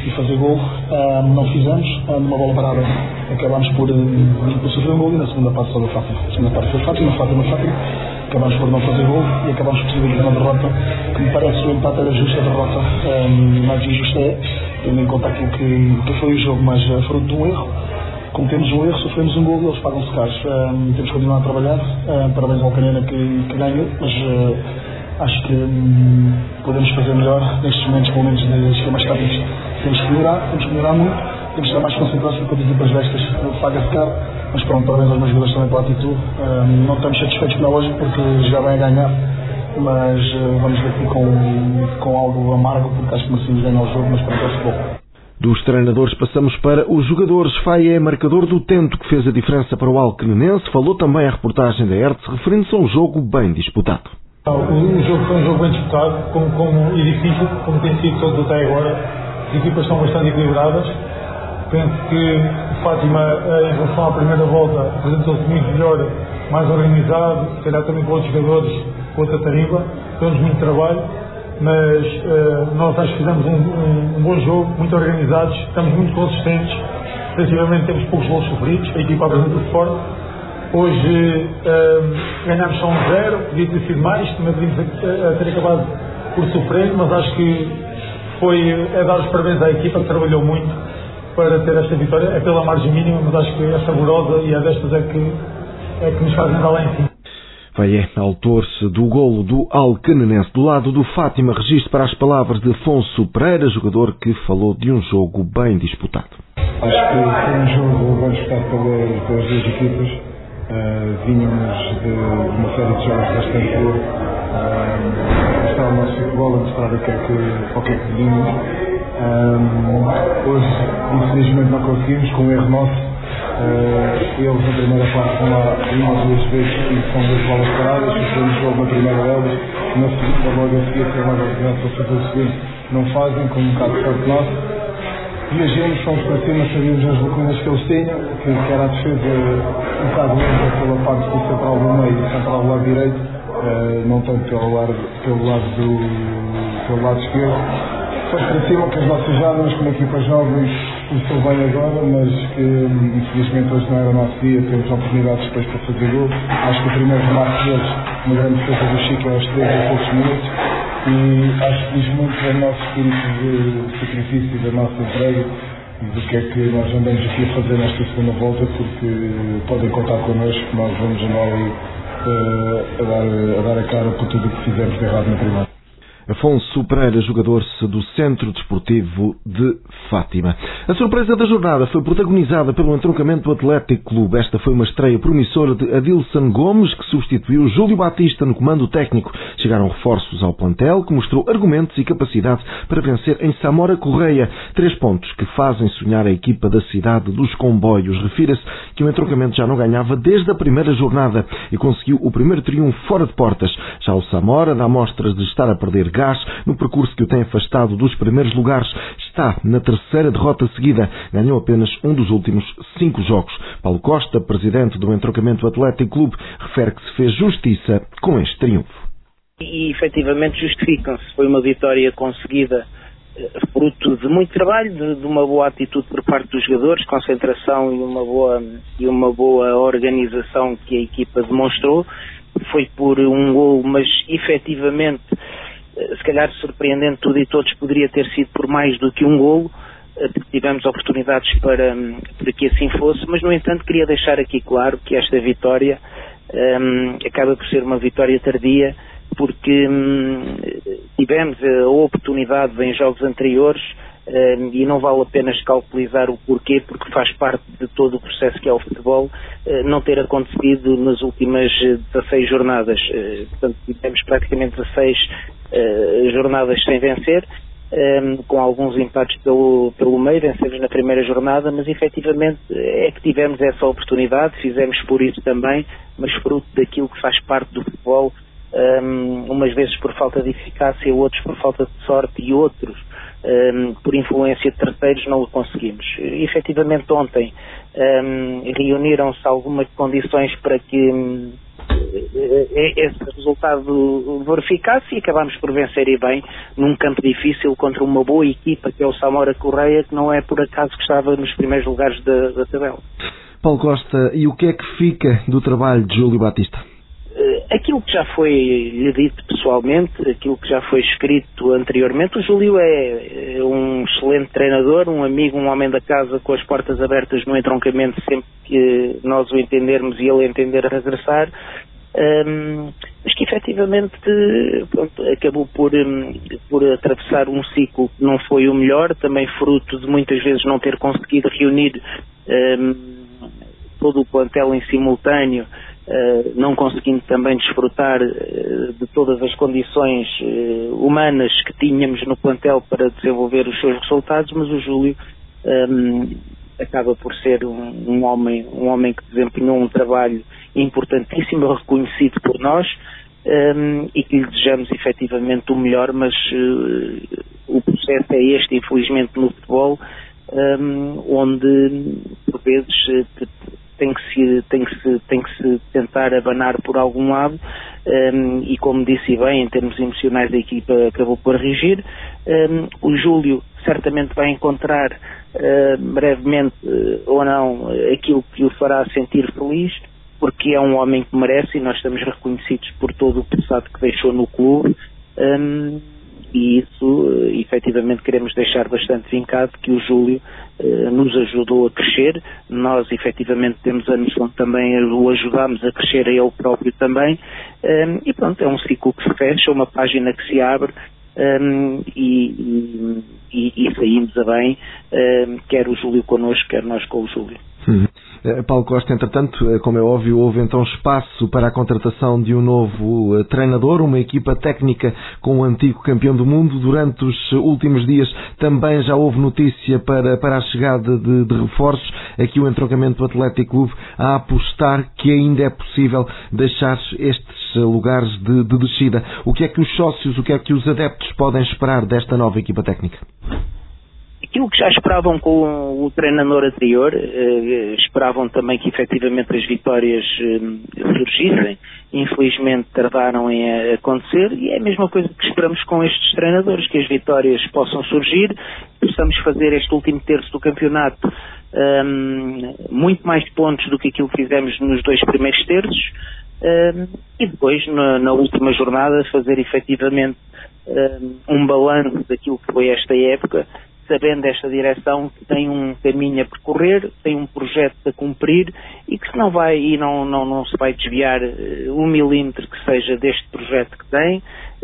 e fazer gol. Uh, não fizemos, uh, numa bola parada acabámos por, uh, por sofrer um gol e na segunda parte foi Fátima. A segunda parte foi Fátima, Fátima, Fátima. Acabámos por não fazer gol e acabámos por ter uma derrota que me parece que o empate era justa, a derrota um, mais injusta é, tendo em conta aquilo que, que foi o jogo, mas uh, fruto de um erro. Cometemos um erro, sofremos um gol e eles pagam-se caros. Um, temos que continuar a trabalhar. Uh, parabéns ao Canena que, que ganhou, mas uh, acho que um, podemos fazer melhor nestes momentos, pelo menos de esquemas táticos. Temos que melhorar, temos que melhorar muito, temos que estar mais concentrados porque as equipas destas paga-se caro. Mas pronto, parabéns aos meus jogadores também pela atitude. Um, não estamos satisfeitos para hoje porque já vem a ganhar, mas uh, vamos daqui com, com algo amargo porque acho que merecemos ganhar o jogo, mas pronto, é futebol. Dos treinadores passamos para os jogadores. Faia é marcador do Tento, que fez a diferença para o Alquenenense. Falou também a reportagem da Hertz, referindo-se a um jogo bem disputado. O jogo foi um jogo bem disputado, como, como, e difícil, como tem sido todos até agora. As equipas estão bastante equilibradas. Penso que o Fátima, em relação à primeira volta, apresentou-se muito melhor, mais organizado, se calhar também com outros jogadores, com outra tarifa. Temos muito trabalho, mas uh, nós acho que fizemos um, um, um bom jogo, muito organizados, estamos muito consistentes. Defensivamente temos poucos gols sofridos, a equipa apresenta-se forte. Hoje uh, ganhámos só um zero, podia ter sido mais, também podíamos uh, ter acabado por sofrer, mas acho que foi é dar os parabéns à equipa que trabalhou muito para ter esta vitória. É pela margem mínima, mas acho que é saborosa e é destas é que, é que nos fazem dar lá em cima. Vai é autor-se do golo do Alquenenense. Do lado do Fátima, registro para as palavras de Afonso Pereira, jogador que falou de um jogo bem disputado. Acho que foi um jogo bem disputado pelas, pelas duas equipas. Uh, vínhamos de uma série de jogos bastante boa. Uh, está o nosso futebol a mostrar aquilo que, ao que é que vínhamos. Uh, hoje, infelizmente, não conseguimos, com um erro nosso. Uh, eles na primeira parte uma, uma ou duas vezes que são duas bolas paradas, sofremos jogo na primeira delas, na segunda logo a seguir ter mais oportunidade para fazer o seguinte, não fazem, com um bocado de sorte nosso. Reagimos, fomos para cima, sabíamos as lacunas que eles tinham, que, que era a defesa um bocado lenta pela parte do central do meio e central do lado direito, uh, não tanto pelo lado, pelo lado do pelo lado esquerdo. Fomos para cima com as nossas armas, como equipas jovens, começou bem agora, mas que infelizmente hoje não era o nosso dia, temos oportunidades depois para fazer gol. Acho que o primeiro remate deles, uma grande defesa do Chico, aos três ou poucos minutos, e acho que diz muito do nosso espírito de sacrifício e da nossa entrega, do que é que nós andamos aqui a fazer nesta segunda volta, porque podem contar connosco, nós vamos andar aí uh, a, dar, a dar a cara por tudo o que fizemos de errado na primeira. Afonso Pereira, jogador do Centro Desportivo de Fátima. A surpresa da jornada foi protagonizada pelo entroncamento do Atlético Clube. Esta foi uma estreia promissora de Adilson Gomes, que substituiu Júlio Batista no comando técnico. Chegaram reforços ao plantel, que mostrou argumentos e capacidade para vencer em Samora Correia. Três pontos que fazem sonhar a equipa da cidade dos comboios. Refira-se que o entroncamento já não ganhava desde a primeira jornada e conseguiu o primeiro triunfo fora de portas. Já o Samora dá mostras de estar a perder gás no percurso que o tem afastado dos primeiros lugares. Está na terceira derrota seguida. Ganhou apenas um dos últimos cinco jogos. Paulo Costa, presidente do entroncamento Atlético Clube, refere que se fez justiça com este triunfo. E efetivamente justificam-se. Foi uma vitória conseguida fruto de muito trabalho, de, de uma boa atitude por parte dos jogadores, concentração e uma boa, e uma boa organização que a equipa demonstrou. Foi por um gol, mas efetivamente, se calhar surpreendendo tudo e todos, poderia ter sido por mais do que um golo, porque tivemos oportunidades para, para que assim fosse, mas no entanto queria deixar aqui claro que esta vitória um, acaba por ser uma vitória tardia, porque um, tivemos a oportunidade em jogos anteriores um, e não vale a pena calculizar o porquê, porque faz parte de todo o processo que é o futebol, uh, não ter acontecido nas últimas dezasseis jornadas. Uh, portanto, tivemos praticamente dezasseis uh, jornadas sem vencer, um, com alguns empates pelo, pelo meio, vencemos na primeira jornada, mas efetivamente é que tivemos essa oportunidade, fizemos por isso também, mas fruto daquilo que faz parte do futebol, um, umas vezes por falta de eficácia, outros por falta de sorte e outros um, por influência de terceiros não o conseguimos. E, efetivamente ontem um, reuniram-se algumas condições para que um, esse resultado verificasse e acabámos por vencer e bem num campo difícil contra uma boa equipa que é o Samora Correia, que não é por acaso que estava nos primeiros lugares da, da tabela. Paulo Costa, e o que é que fica do trabalho de Júlio Batista? Aquilo que já foi lhe dito pessoalmente, aquilo que já foi escrito anteriormente, o Júlio é um excelente treinador, um amigo, um homem da casa com as portas abertas no entroncamento sempre que nós o entendermos e ele entender a regressar, um, mas que efetivamente pronto, acabou por, um, por atravessar um ciclo que não foi o melhor, também fruto de muitas vezes não ter conseguido reunir um, todo o plantel em simultâneo, Uh, não conseguindo também desfrutar uh, de todas as condições uh, humanas que tínhamos no plantel para desenvolver os seus resultados, mas o Júlio um, acaba por ser um, um, homem, um homem que desempenhou um trabalho importantíssimo, reconhecido por nós, um, e que lhe desejamos efetivamente o melhor, mas uh, o processo é este, infelizmente, no futebol, um, onde por vezes uh, tem que se tem que se tem que se tentar abanar por algum lado, um, e como disse bem, em termos emocionais a equipa acabou por reagir. Um, o Júlio certamente vai encontrar uh, brevemente uh, ou não aquilo que o fará sentir feliz, porque é um homem que merece e nós estamos reconhecidos por todo o passado que deixou no clube. Um, E isso, efetivamente, queremos deixar bastante vincado que o Júlio eh, nos ajudou a crescer. Nós, efetivamente, temos anos onde também o ajudámos a crescer a ele próprio também. Um, e pronto, é um ciclo que se fecha, uma página que se abre, um, e, e, e saímos a bem, um, quer o Júlio connosco, quer nós com o Júlio. Uhum. Paulo Costa, entretanto, como é óbvio, houve então espaço para a contratação de um novo treinador, uma equipa técnica com o antigo campeão do mundo. Durante os últimos dias também já houve notícia para, para a chegada de, de reforços. Aqui o entroncamento do Atlético Clube a apostar que ainda é possível deixar estes lugares de, de descida. O que é que os sócios, o que é que os adeptos podem esperar desta nova equipa técnica? Aquilo que já esperavam com o treinador anterior, eh, esperavam também que efetivamente as vitórias eh, surgissem, infelizmente tardaram em acontecer, e é a mesma coisa que esperamos com estes treinadores, que as vitórias possam surgir, possamos fazer este último terço do campeonato um, muito mais pontos do que aquilo que fizemos nos dois primeiros terços, um, e depois na, na última jornada fazer efetivamente um, um balanço daquilo que foi esta época, sabendo esta direção que tem um caminho a percorrer, tem um projeto a cumprir e que se não vai e não, não, não se vai desviar um milímetro que seja deste projeto que tem,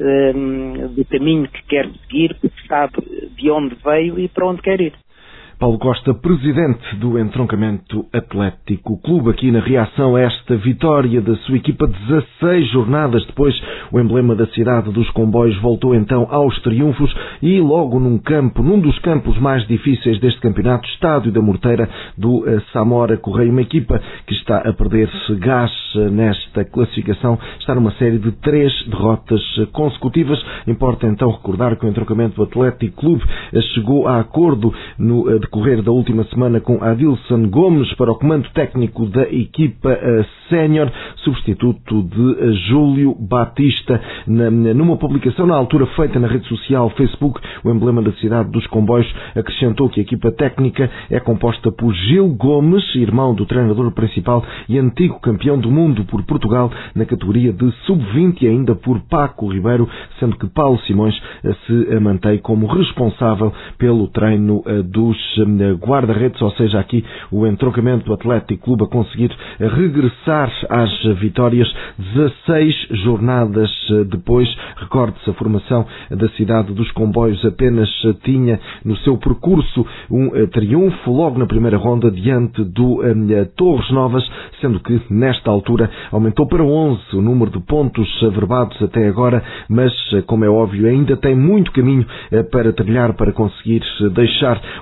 um, do caminho que quer seguir, porque sabe de onde veio e para onde quer ir. Paulo Costa, presidente do Entroncamento Atlético Clube, aqui na reação a esta vitória da sua equipa, dezasseis jornadas depois, o emblema da cidade dos comboios voltou então aos triunfos e logo num campo, num dos campos mais difíceis deste campeonato, Estádio da Morteira do Samora Correia, uma equipa que está a perder-se gás nesta classificação, está numa série de três derrotas consecutivas. Importa então recordar que o Entroncamento Atlético Clube chegou a acordo no decorrer da última semana com Adilson Gomes para o comando técnico da equipa sénior, substituto de Júlio Batista. Numa publicação na altura feita na rede social Facebook, o emblema da cidade dos comboios acrescentou que a equipa técnica é composta por Gil Gomes, irmão do treinador principal e antigo campeão do mundo por Portugal na categoria de sub vinte, e ainda por Paco Ribeiro, sendo que Paulo Simões se mantém como responsável pelo treino dos guarda-redes, ou seja, aqui o Entroncamento Atlético Clube a conseguir regressar às vitórias dezasseis jornadas depois. Recorde-se, a formação da cidade dos comboios apenas tinha no seu percurso um triunfo logo na primeira ronda diante do Torres Novas, sendo que nesta altura aumentou para onze o número de pontos averbados até agora, mas como é óbvio ainda tem muito caminho para trilhar para conseguir deixar os últimos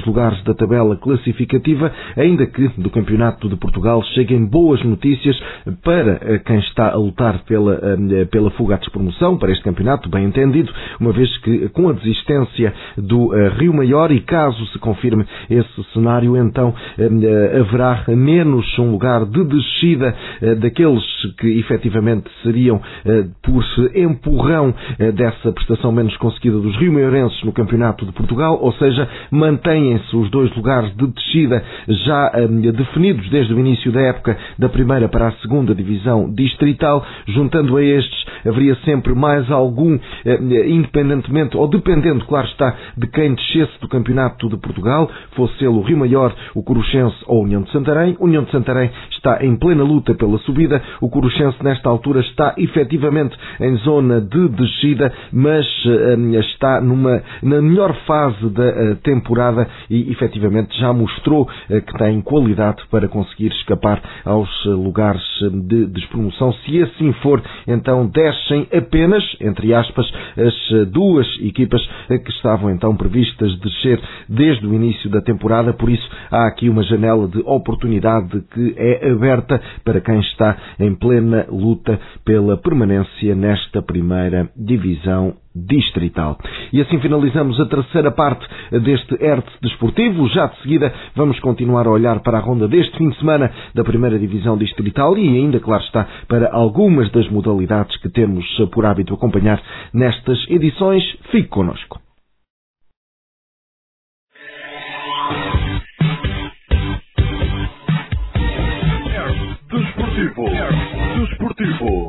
primeiros lugares da tabela classificativa, ainda que do Campeonato de Portugal cheguem boas notícias para quem está a lutar pela, pela fuga à despromoção, para este campeonato, bem entendido, uma vez que com a desistência do Rio Maior, e caso se confirme esse cenário, então haverá menos um lugar de descida daqueles que efetivamente seriam por empurrão dessa prestação menos conseguida dos rio-maiorenses no Campeonato de Portugal, ou seja, mantêm-se os dois lugares de descida já definidos desde o início da época, da primeira para a segunda divisão distrital. Juntando a estes, haveria sempre mais algum, independentemente, ou dependendo, claro está, de quem descesse do Campeonato de Portugal, fosse ele o Rio Maior, o Coruchense ou a União de Santarém. A União de Santarém está em plena luta pela subida, o Coruchense nesta altura está efetivamente em zona de descida, mas uh, está numa, na melhor fase da uh, temporada e efetivamente já mostrou uh, que tem qualidade para conseguir escapar aos uh, lugares de despromoção. Se assim for, então descem apenas, entre aspas, as uh, duas equipas uh, que estavam então previstas descer desde o início da temporada. Por isso há aqui uma janela de oportunidade que é aberta para quem está em plena luta pela permanência nesta primeira divisão distrital. E assim finalizamos a terceira parte deste Hertz Desportivo. Já de seguida vamos continuar a olhar para a ronda deste fim de semana da primeira divisão distrital e ainda, claro está, para algumas das modalidades que temos por hábito acompanhar nestas edições. Fique connosco. Desportivo. Desportivo.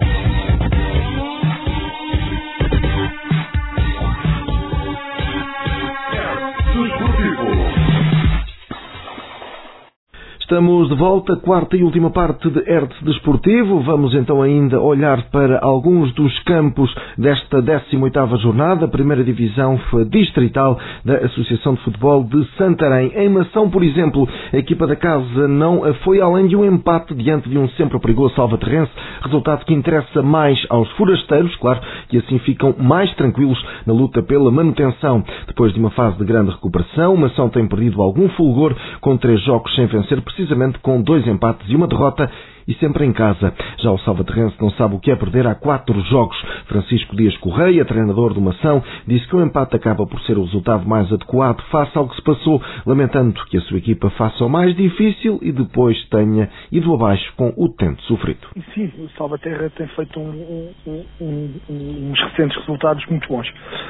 Estamos de volta, quarta e última parte de Hertz Desportivo. Vamos então ainda olhar para alguns dos campos desta décima oitava jornada, primeira divisão distrital da Associação de Futebol de Santarém. Em Mação, por exemplo, a equipa da casa não foi além de um empate diante de um sempre perigoso Salvaterrense, resultado que interessa mais aos forasteiros, claro, que assim ficam mais tranquilos na luta pela manutenção. Depois de uma fase de grande recuperação, o Mação tem perdido algum fulgor com três jogos sem vencer, precisamente com dois empates e uma derrota, e sempre em casa. Já o Salvaterrense não sabe o que é perder há quatro jogos. Francisco Dias Correia, treinador do Mação, disse que o empate acaba por ser o resultado mais adequado face ao que se passou, lamentando que a sua equipa faça o mais difícil e depois tenha ido abaixo com o tento sofrido. Sim, o Salvaterra tem feito um, um, um, uns recentes resultados muito bons.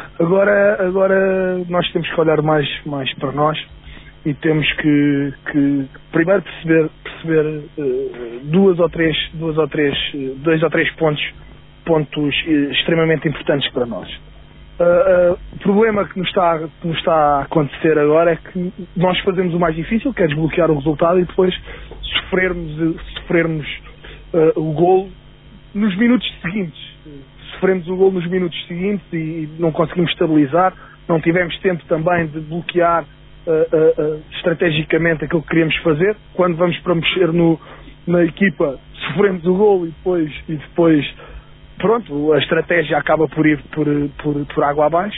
Agora, agora nós temos que olhar mais, mais para nós e temos que, que primeiro perceber, perceber uh, duas ou três, duas ou três, uh, dois ou três pontos, pontos uh, extremamente importantes para nós. Uh, uh, o problema que nos, está, que nos está a acontecer agora é que nós fazemos o mais difícil, que é desbloquear o resultado, e depois sofrermos, sofrermos uh, o golo nos minutos seguintes. Sofremos o golo nos minutos seguintes e não conseguimos estabilizar, não tivemos tempo também de bloquear Uh, uh, uh, estrategicamente aquilo que queríamos fazer. Quando vamos para mexer no, na equipa, sofremos o golo e depois, e depois pronto, a estratégia acaba por ir por, por, por água abaixo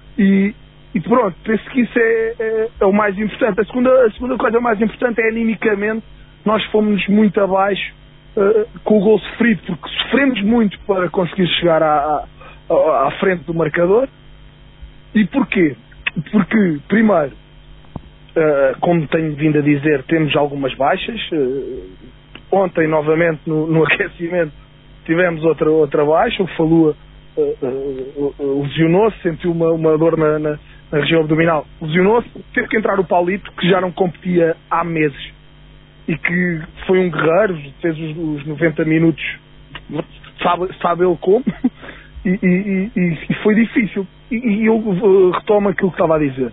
e, e pronto, penso que isso é, é, é o mais importante. A segunda, a segunda coisa mais importante é animicamente. Nós fomos muito abaixo uh, com o golo sofrido, porque sofremos muito para conseguir chegar à, à, à frente do marcador. E porquê? Porque, primeiro, Uh, como tenho vindo a dizer, temos algumas baixas. Uh, ontem, novamente, no, no aquecimento, tivemos outra, outra baixa. O Falua uh, uh, uh, lesionou-se, sentiu uma, uma dor na, na, na região abdominal. Lesionou-se, teve que entrar o Paulito, que já não competia há meses e que foi um guerreiro, fez os, os noventa minutos, sabe, sabe ele como, e, e, e, e foi difícil. E, e eu uh, retomo aquilo que estava a dizer.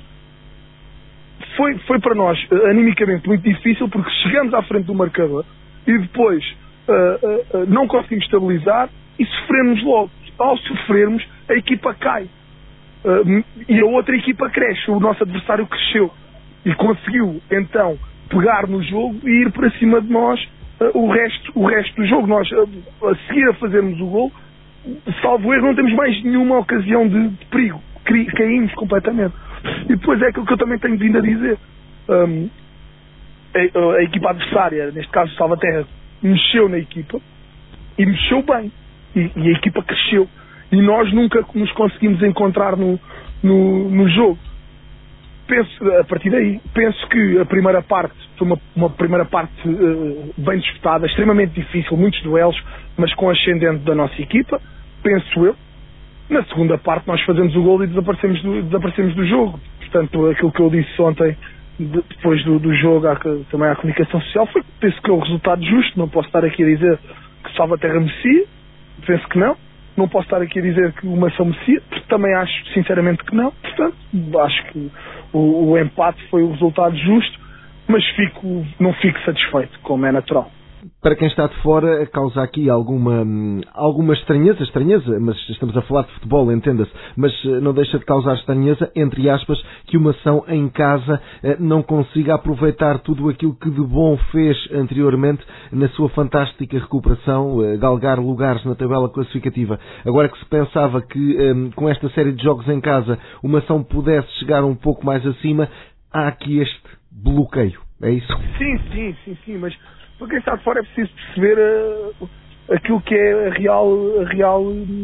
Foi, foi para nós, animicamente, muito difícil, porque chegamos à frente do marcador e depois uh, uh, uh, não conseguimos estabilizar e sofremos logo. Ao sofrermos, a equipa cai. Uh, e a outra equipa cresce. O nosso adversário cresceu e conseguiu, então, pegar no jogo e ir para cima de nós uh, o, resto, o resto do jogo. Nós, uh, a seguir a fazermos o gol, salvo erro, não temos mais nenhuma ocasião de, de perigo. Caímos completamente. E depois é aquilo que eu também tenho vindo a dizer. um, a, a equipa adversária, neste caso o Salvaterra, mexeu na equipa e mexeu bem, e, e a equipa cresceu, e nós nunca nos conseguimos encontrar no, no, no jogo. Penso, a partir daí, penso que a primeira parte foi uma, uma primeira parte uh, bem disputada, extremamente difícil, muitos duelos, mas com ascendente da nossa equipa, penso eu. Na segunda parte nós fazemos o gol e desaparecemos do, desaparecemos do jogo. Portanto, aquilo que eu disse ontem, de, depois do, do jogo, à, também à comunicação social, foi que penso que é o resultado justo. Não posso estar aqui a dizer que Salvaterra merecia, penso que não. Não posso estar aqui a dizer que o Mação merecia, porque também acho sinceramente que não. Portanto, acho que o, o empate foi o resultado justo, mas fico, não fico satisfeito, como é natural. Para quem está de fora, causa aqui alguma, alguma estranheza, estranheza, mas estamos a falar de futebol, entenda-se, mas não deixa de causar estranheza, entre aspas, que o Mação em casa não consiga aproveitar tudo aquilo que de bom fez anteriormente na sua fantástica recuperação, galgar lugares na tabela classificativa. Agora que se pensava que com esta série de jogos em casa o Mação pudesse chegar um pouco mais acima, há aqui este bloqueio, é isso? Sim, sim, sim, sim, mas para quem está de fora é preciso perceber uh, aquilo que é a real, a real,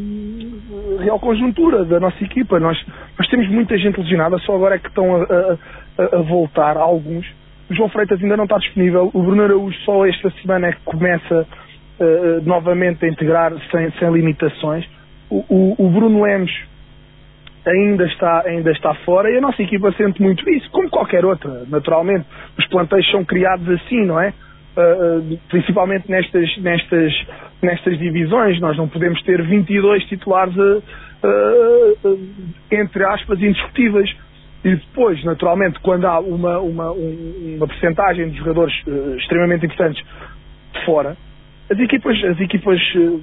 a real conjuntura da nossa equipa. Nós, nós temos muita gente lesionada, só agora é que estão a, a, a voltar, alguns. O João Freitas ainda não está disponível, o Bruno Araújo só esta semana é que começa uh, novamente a integrar sem, sem limitações. O, o, o Bruno Lemos ainda está, ainda está fora e a nossa equipa sente muito isso, como qualquer outra, naturalmente. Os planteios são criados assim, não é? Uh, principalmente nestas, nestas, nestas divisões, nós não podemos ter vinte e dois titulares uh, uh, entre aspas indiscutíveis, e depois naturalmente quando há uma, uma, um, uma percentagem de jogadores uh, extremamente importantes fora, as equipas, as equipas uh,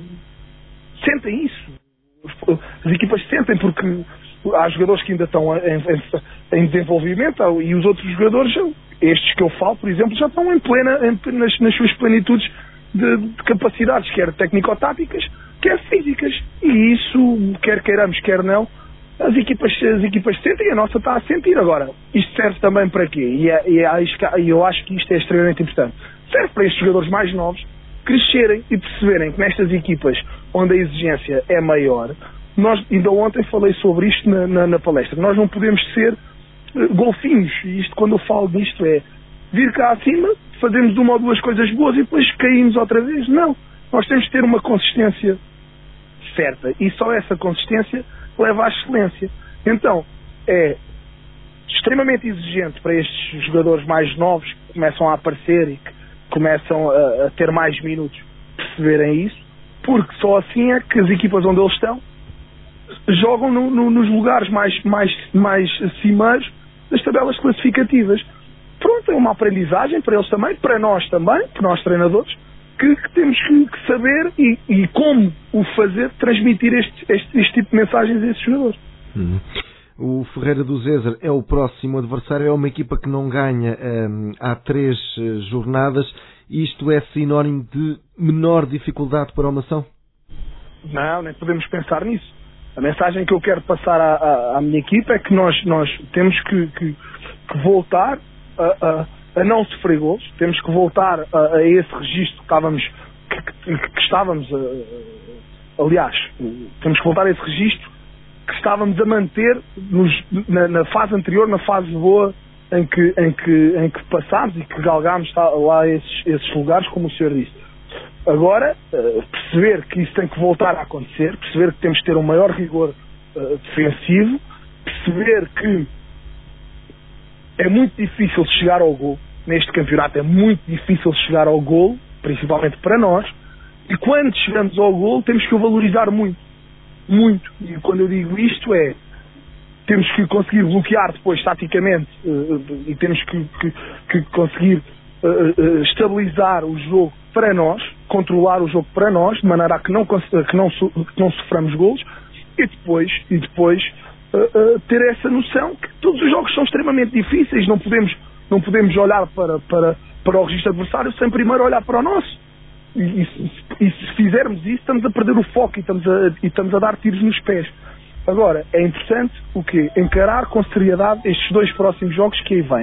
sentem isso, as equipas sentem, porque há jogadores que ainda estão em, em, em desenvolvimento e os outros jogadores, estes que eu falo, por exemplo, já estão em plena, em, nas, nas suas plenitudes de, de capacidades, quer técnico-táticas, quer físicas. E isso, quer queiramos, quer não, as equipas, as equipas sentem e a nossa está a sentir. Agora, isto serve também para quê? E, é, e, é, e eu acho que isto é extremamente importante. Serve para estes jogadores mais novos crescerem e perceberem que nestas equipas onde a exigência é maior, nós, ainda ontem falei sobre isto na, na, na palestra, nós não podemos ser uh, golfinhos, e isto, quando eu falo disto, é vir cá acima, fazemos uma ou duas coisas boas e depois caímos outra vez. Não, nós temos que ter uma consistência certa, e só essa consistência leva à excelência. Então, é extremamente exigente para estes jogadores mais novos que começam a aparecer e que começam a, a ter mais minutos, perceberem isso, porque só assim é que as equipas onde eles estão jogam no, no, nos lugares mais, mais, mais cimeiros das tabelas classificativas. Pronto, é uma aprendizagem para eles também, para nós também, para nós treinadores, que, que temos que, que saber e, e como o fazer, transmitir este, este, este tipo de mensagens a esses jogadores. Hum. O Ferreira do Zézer é o próximo adversário, é uma equipa que não ganha hum, há três jornadas. Isto é sinónimo de menor dificuldade para o Mação? Não, nem podemos pensar nisso. A mensagem que eu quero passar à, à, à minha equipa é que nós, nós temos que, que, que voltar a, a, a não sofrer golos, temos que voltar a, a esse registro que estávamos, que, que, que estávamos a, aliás, temos que voltar a esse registro que estávamos a manter nos, na, na fase anterior, na fase boa em que, em que, em que passámos e que galgámos lá esses, esses lugares, como o senhor disse. Agora, uh, perceber que isso tem que voltar a acontecer, perceber que temos que ter um maior rigor uh, defensivo, perceber que é muito difícil chegar ao gol, neste campeonato é muito difícil chegar ao gol, principalmente para nós, e quando chegamos ao gol temos que o valorizar muito, muito, e quando eu digo isto é, temos que conseguir bloquear depois taticamente uh, e temos que, que, que conseguir uh, uh, estabilizar o jogo para nós, controlar o jogo para nós, de maneira a que não, que não, que não soframos golos, e depois, e depois uh, uh, ter essa noção que todos os jogos são extremamente difíceis, não podemos, não podemos olhar para, para, para o registro adversário sem primeiro olhar para o nosso. E, e, e se fizermos isso, estamos a perder o foco e estamos a, e estamos a dar tiros nos pés. Agora, é importante o quê? Encarar com seriedade estes dois próximos jogos que aí vêm.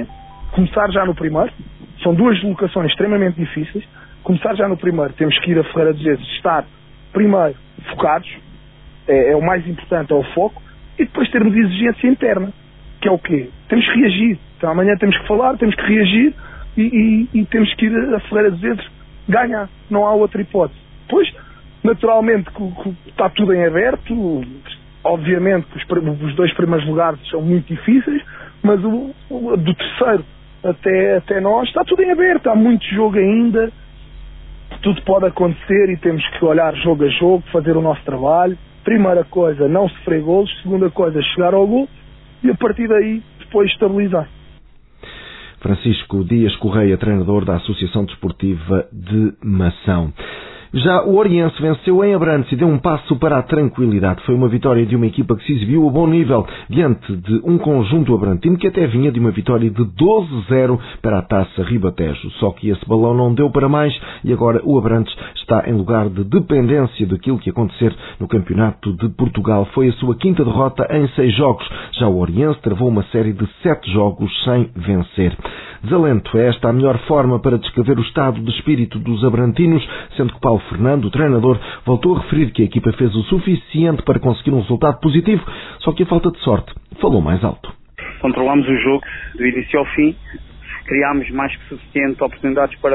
começar já no primeiro. São duas deslocações extremamente difíceis. Começar já no primeiro, temos que ir a Ferreira de Jesus, estar primeiro focados, é, é o mais importante, é o foco, e depois termos exigência interna, que é o quê? Temos que reagir. Então amanhã temos que falar, temos que reagir e, e, e temos que ir a Ferreira de Jesus ganhar. Não há outra hipótese. Depois, naturalmente, que, que está tudo em aberto. Obviamente que os, os dois primeiros lugares são muito difíceis, mas o, o, do terceiro até, até nós está tudo em aberto. Há muito jogo ainda. Tudo pode acontecer e temos que olhar jogo a jogo, fazer o nosso trabalho. Primeira coisa, não sofrer golos. Segunda coisa, chegar ao gol e a partir daí depois estabilizar. Francisco Dias Correia, treinador da Associação Desportiva de Mação. Já o Oriense venceu em Abrantes e deu um passo para a tranquilidade. Foi uma vitória de uma equipa que se exibiu a bom nível diante de um conjunto abrantino que até vinha de uma vitória de doze a zero para a Taça Ribatejo. Só que esse balão não deu para mais e agora o Abrantes está em lugar de dependência daquilo que acontecer no Campeonato de Portugal. Foi a sua quinta derrota em seis jogos. Já o Oriense travou uma série de sete jogos sem vencer. Desalento é esta a melhor forma para descrever o estado de espírito dos abrantinos, sendo que Paulo Fernando, o treinador, voltou a referir que a equipa fez o suficiente para conseguir um resultado positivo, só que a falta de sorte falou mais alto. Controlámos o jogo do início ao fim, criámos mais que suficiente oportunidades para,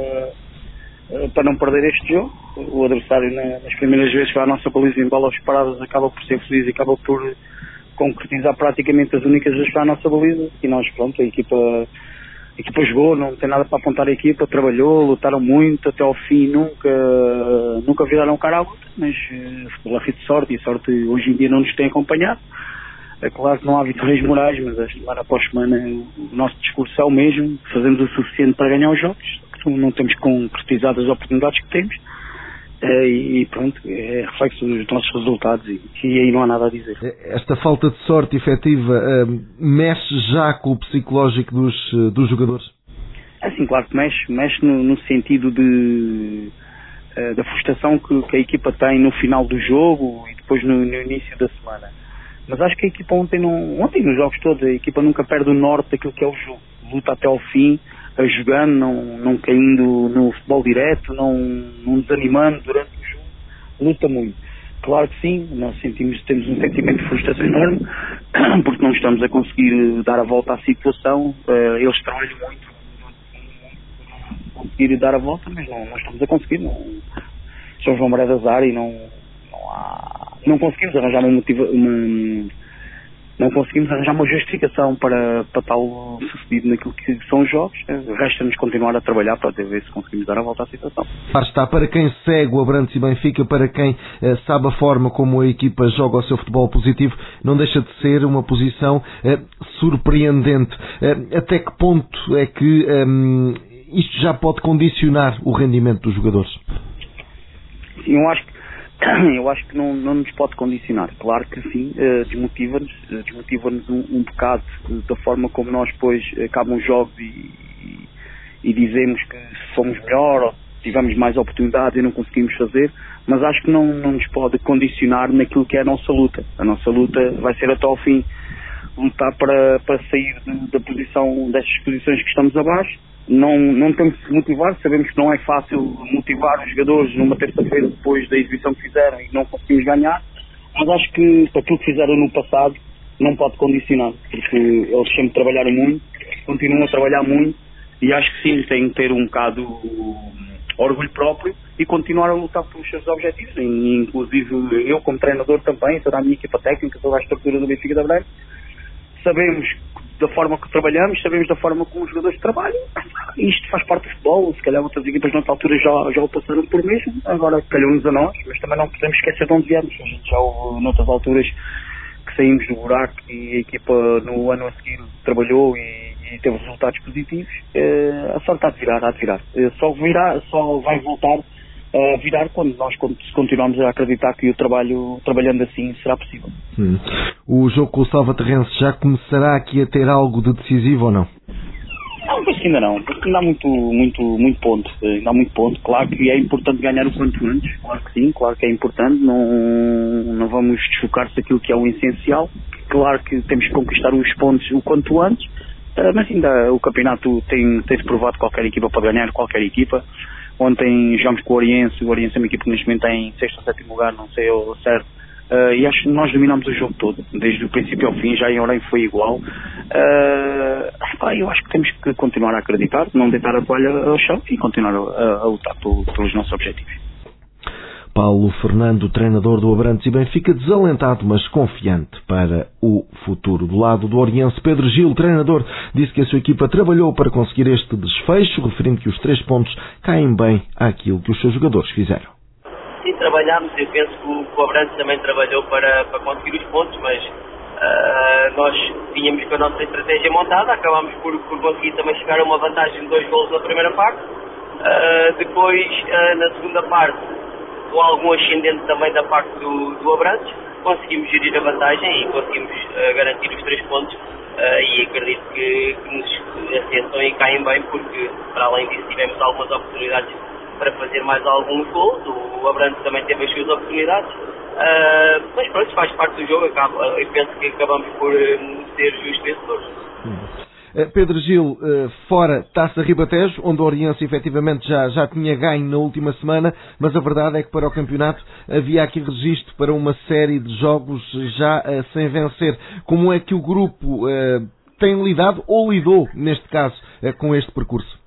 para não perder este jogo. O adversário nas primeiras vezes vai à nossa baliza em bolas paradas, acaba por ser feliz e acaba por concretizar praticamente as únicas vezes que vai à nossa baliza e nós, pronto, a equipa... A equipa jogou, não tem nada para apontar a equipa, trabalhou, lutaram muito, até ao fim nunca, nunca viraram cara à luta, mas uh, futebol é feito de sorte e a sorte hoje em dia não nos tem acompanhado. É claro que não há vitórias morais, mas semana após semana o nosso discurso é o mesmo, fazemos o suficiente para ganhar os jogos, não temos concretizado as oportunidades que temos. É, e pronto, é reflexo dos nossos resultados e, e aí não há nada a dizer. Esta falta de sorte efetiva uh, mexe já com o psicológico dos, uh, dos jogadores? É sim, claro que mexe, mexe no, no sentido de, uh, da frustração que, que a equipa tem no final do jogo e depois no, no início da semana. Mas acho que a equipa ontem, não, ontem nos jogos todos, a equipa nunca perde o norte daquilo que é o jogo. Luta até ao fim, jogando, não, não caindo no futebol direto, não, não desanimando durante o jogo, luta muito. Claro que sim, nós sentimos, temos um sentimento de frustração enorme, porque não estamos a conseguir dar a volta à situação, uh, eles trabalham muito, não conseguir dar a volta, mas não, não estamos a conseguir, não, são João Maria de azar e não, não há, não conseguimos arranjar uma motivação, uma, não conseguimos arranjar uma justificação para, para tal sucedido naquilo que são os jogos. Resta-nos continuar a trabalhar para ver se conseguimos dar a volta à situação. Está para quem segue o Abrantes e Benfica, para quem eh, sabe a forma como a equipa joga o seu futebol positivo, não deixa de ser uma posição eh, surpreendente. Eh, até que ponto é que eh, isto já pode condicionar o rendimento dos jogadores? Sim, eu acho que Eu acho que não, não nos pode condicionar. Claro que sim, uh, desmotiva-nos, uh, desmotiva-nos um, um bocado uh, da forma como nós depois acabam os jogos e, e, e dizemos que fomos melhor ou tivemos mais oportunidades e não conseguimos fazer, mas acho que não, não nos pode condicionar naquilo que é a nossa luta. A nossa luta vai ser até ao fim lutar para, para sair de, da posição, destas posições que estamos abaixo. Não, não temos que motivar, sabemos que não é fácil motivar os jogadores numa terça-feira depois da exibição que fizeram e não conseguimos ganhar, mas acho que para aquilo que fizeram no passado não pode condicionar, porque eles sempre trabalharam muito, continuam a trabalhar muito e acho que sim, têm que ter um bocado orgulho próprio e continuar a lutar pelos seus objetivos, e, inclusive eu como treinador também, toda a minha equipa técnica, toda a estrutura do Benfica da Abrantes, sabemos da forma que trabalhamos, sabemos da forma como os jogadores trabalham. Isto faz parte do futebol, se calhar outras equipas noutra altura já, já o passaram por mesmo, agora calhou-nos a nós, mas também não podemos esquecer de onde viemos. A gente já houve noutras alturas que saímos do buraco e a equipa no ano a seguir trabalhou e, e teve resultados positivos. É, a sorte há de virar, há de virar. É, só, virar, só vai voltar a virar quando nós continuarmos a acreditar que o trabalho, trabalhando assim, será possível. Hum. O jogo com o Salvaterrense já começará aqui a ter algo de decisivo ou não? Não, penso que ainda não, porque ainda há muito, muito, muito ponto, ainda há muito ponto. Claro que é importante ganhar o quanto antes, claro que sim, claro que é importante, não, não vamos desfocar-se daquilo que é o essencial. Claro que temos que conquistar os pontos o quanto antes, Uh, mas ainda o campeonato tem, tem-se provado qualquer equipa para ganhar, qualquer equipa. Ontem jogamos com o Oriense, o Oriense é uma equipa que neste momento está em sexto ou sétimo lugar, não sei o certo. Uh, e acho que nós dominamos o jogo todo, desde o princípio ao fim, já em Orem foi igual. Uh, pá, eu acho que temos que continuar a acreditar, não deitar a toalha ao chão e continuar a, a lutar pelo, pelos nossos objetivos. Paulo Fernando, treinador do Abrantes e Benfica, desalentado, mas confiante para o futuro. Do lado do Oriense, Pedro Gil, treinador, disse que a sua equipa trabalhou para conseguir este desfecho, referindo que os três pontos caem bem àquilo que os seus jogadores fizeram. Sim, trabalhámos, eu penso que o, que o Abrantes também trabalhou para, para conseguir os pontos, mas uh, nós tínhamos com a nossa estratégia montada, acabámos por, por conseguir também chegar a uma vantagem de dois golos na primeira parte. Uh, depois, uh, na segunda parte, com algum ascendente também da parte do, do Abrantes, conseguimos gerir a vantagem e conseguimos uh, garantir os três pontos uh, e acredito que, que nos assentam e caem bem, porque para além disso tivemos algumas oportunidades para fazer mais alguns gols, o Abrantes também teve as suas oportunidades, uh, mas pronto, faz parte do jogo, acaba, eu penso que acabamos por uh, ser justos vencedores. Pedro Gil, fora Taça Ribatejo, onde o Oriense efetivamente já, já tinha ganho na última semana, mas a verdade é que para o campeonato havia aqui registro para uma série de jogos já uh, sem vencer. Como é que o grupo uh, tem lidado, ou lidou, neste caso, uh, com este percurso?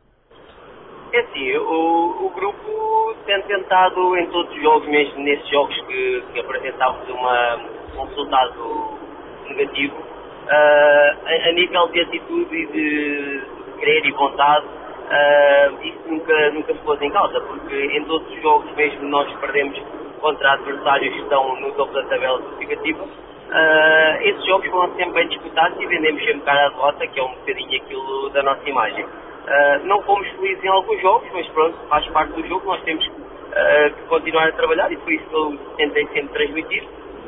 É assim, o, o grupo tem tentado em todos os jogos, mesmo nesses jogos que, que apresentámos uma, um resultado negativo, Uh, a, a nível de atitude e de, de querer e vontade, uh, isso nunca, nunca se pôs em causa, porque em todos os jogos, mesmo nós perdemos contra adversários que estão no topo da tabela classificativa, uh, esses jogos foram sempre bem disputados e vendemos sempre cara à derrota, que é um bocadinho aquilo da nossa imagem. Uh, não fomos felizes em alguns jogos, mas pronto, faz parte do jogo, nós temos uh, que continuar a trabalhar e foi isso que eu tentei sempre transmitir.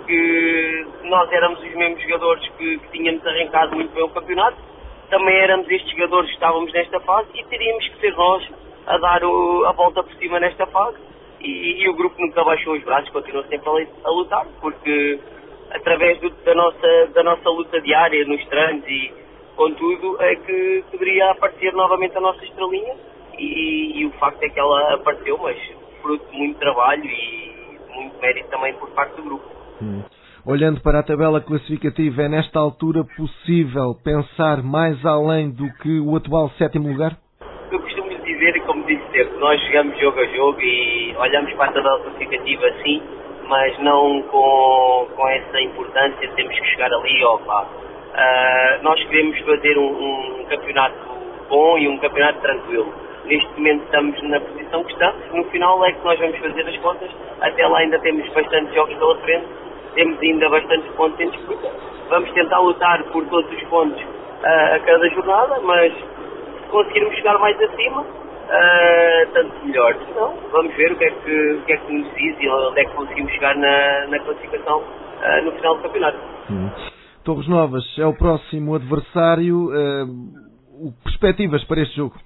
Que nós éramos os mesmos jogadores que, que tínhamos arrancado muito bem o campeonato, também éramos estes jogadores que estávamos nesta fase e teríamos que ser nós a dar o, a volta por cima nesta fase e, e o grupo nunca baixou os braços, continuou sempre a, a lutar, porque através do, da, nossa, da nossa luta diária nos treinos e com tudo é que poderia aparecer novamente a nossa estrelinha e, e o facto é que ela apareceu, mas fruto de muito trabalho e muito mérito também por parte do grupo. Hum. Olhando para a tabela classificativa, é nesta altura possível pensar mais além do que o atual sétimo lugar? Eu costumo dizer, e como disse sempre, nós chegamos jogo a jogo e olhamos para a tabela classificativa sim, mas não com, com essa importância, temos que chegar ali, opa. Uh, nós queremos fazer um, um campeonato bom e um campeonato tranquilo. Neste momento estamos na posição que estamos, no final é que nós vamos fazer as contas, até lá ainda temos bastantes jogos pela frente, temos ainda bastantes pontos em disputa, vamos tentar lutar por todos os pontos uh, a cada jornada, mas se conseguirmos chegar mais acima, uh, tanto melhor. Se não, vamos ver o que é que, o que, é que nos diz e onde é que conseguimos chegar na, na classificação uh, no final do campeonato. Hum. Torres Novas é o próximo adversário, uh, perspectivas para este jogo?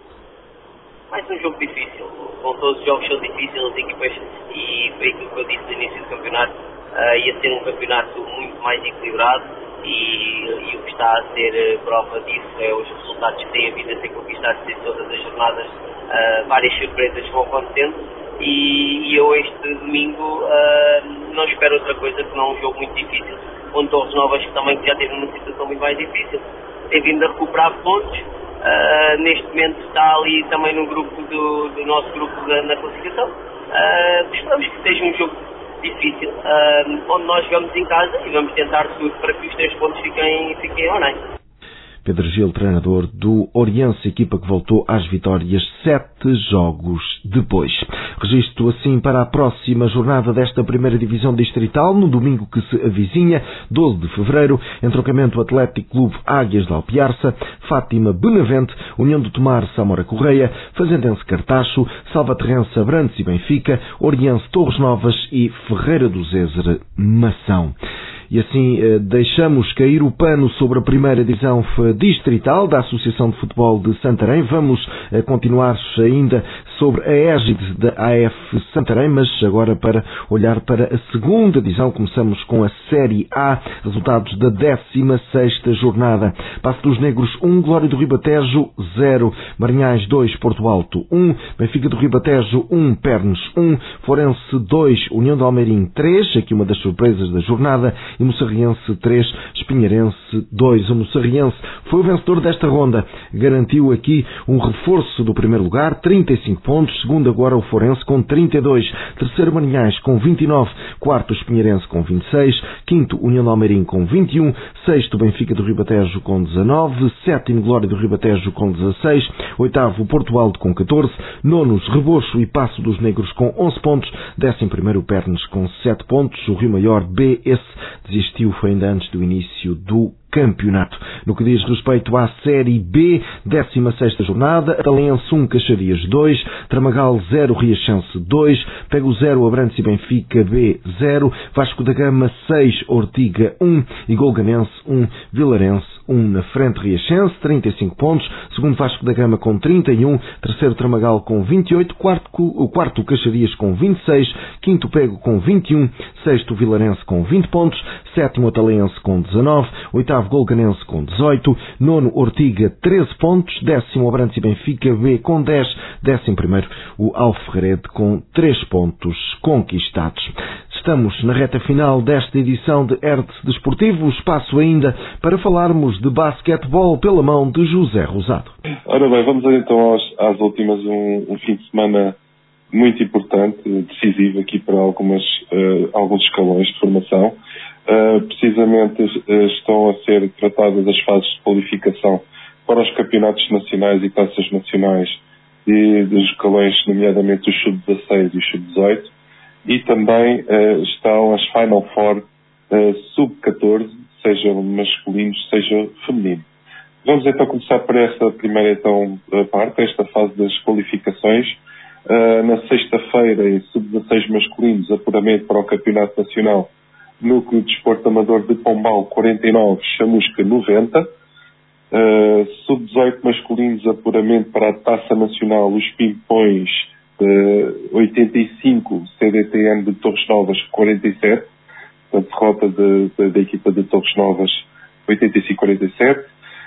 Mais um jogo difícil, com todos os jogos são difíceis, as equipas, e foi aquilo que eu disse no início do campeonato, uh, ia ser um campeonato muito mais equilibrado e, e o que está a ser prova disso é os resultados que têm vindo a ser conquistados em todas as jornadas, uh, várias surpresas vão acontecendo e, e eu este domingo uh, não espero outra coisa que não um jogo muito difícil, com Torres Novas que também já teve uma situação muito mais difícil, tem vindo a recuperar pontos. Uh, neste momento está ali também no grupo do, do nosso grupo da, na classificação. Uh, esperamos que seja um jogo difícil, uh, onde nós jogamos em casa e vamos tentar tudo para que os três pontos fiquem, fiquem online. Pedro Gil, treinador do Oriense, equipa que voltou às vitórias sete jogos depois. Registro assim para a próxima jornada desta primeira divisão distrital, no domingo que se avizinha, doze de fevereiro, entroncamento Atlético Clube Águias de Alpiarça, Fátima Benavente, União do Tomar Samora Correia, Fazendense Cartacho, Salvaterrense Abrantes e Benfica, Oriense Torres Novas e Ferreira do Zézer Mação. E assim eh, deixamos cair o pano sobre a primeira divisão distrital da Associação de Futebol de Santarém. Vamos eh, continuar ainda sobre a égide da A F Santarém, mas agora para olhar para a segunda divisão, começamos com a Série A, resultados da décima sexta jornada. Paço dos Negros um, Glória do Ribatejo zero, Marinhais dois, Porto Alto um, Benfica do Ribatejo um, Pernes um, Forense dois, União de Almeirim três, aqui uma das surpresas da jornada, e Moçarriense três, Espinheirense dois. O Moçarriense foi o vencedor desta ronda, garantiu aqui um reforço do primeiro lugar, trinta e cinco pontos, segundo agora o Forense com trinta e dois, terceiro Marinhais com vinte e nove, quarto Espinheirense com vinte e seis, quinto União de Almeirim com vinte e um, sexto Benfica do Ribatejo com dezanove, sétimo Glória do Ribatejo com dezasseis, oitavo Porto Alto com catorze, nonos Rebocho e Paço dos Negros com onze pontos, décimo primeiro Pernes com sete pontos, o Rio Maior B, esse desistiu, foi ainda antes do início do campeonato. No que diz respeito à Série B, décima sexta jornada, Atalense um, Caxarias dois, Tramagal zero, Riachense dois, Pego zero, Abrantes e Benfica B zero, Vasco da Gama seis, Ortiga um e Golganense um, Vilarense um. Na frente Riachense, trinta e cinco pontos, segundo Vasco da Gama com trinta e um, terceiro Tramagal com vinte e oito, quarto, o quarto Caxarias com vinte e seis, quinto Pego com vinte e um, sexto Vilarense com vinte pontos, sétimo Atalense com dezanove, oitavo Golganense com dezoito, nono Ortiga treze pontos, décimo Abrantes e Benfica B com dez, décimo primeiro o Alferrede com três pontos conquistados. Estamos na reta final desta edição de R T Desportivo, espaço ainda para falarmos de basquetebol pela mão de José Rosado. Ora bem, vamos então aos, às últimas, um, um fim de semana muito importante, decisivo aqui para algumas, uh, alguns escalões de formação. Uh, precisamente uh, estão a ser tratadas as fases de qualificação para os campeonatos nacionais e taças nacionais e dos escalões, nomeadamente os sub dezasseis e os sub dezoito, e também uh, estão as Final Four uh, sub catorze, seja masculino, seja feminino. Vamos então começar por esta primeira então, parte, esta fase das qualificações. Uh, na sexta-feira, em sub dezasseis masculinos, apuramento para o Campeonato Nacional, Núcleo de Desporto Amador de Pombal quarenta e nove, Chamusca noventa. Uh, sub dezoito masculinos, apuramento para a Taça Nacional, os Pimpões uh, oitenta e cinco, C D T N de Torres Novas quarenta e sete. Portanto, derrota de, de, da equipa de Torres Novas oitenta e cinco a quarenta e sete.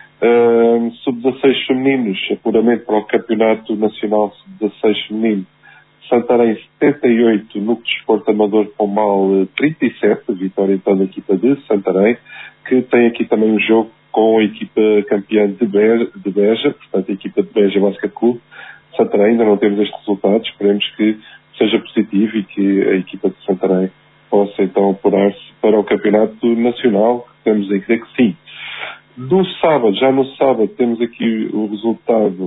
Uh, sub dezasseis femininos, apuramento para o Campeonato Nacional sub dezasseis feminino, Santarém setenta e oito, Núcleo de Desporto Amador de Pombal trinta e sete, vitória então da equipa de Santarém, que tem aqui também um jogo com a equipa campeã de Beja, de Beja, portanto a equipa de Beja Basket Clube. Santarém, ainda não temos este resultado, esperemos que seja positivo e que a equipa de Santarém possa então apurar-se para o Campeonato Nacional, temos em crer que sim. No sábado, já no sábado, temos aqui o resultado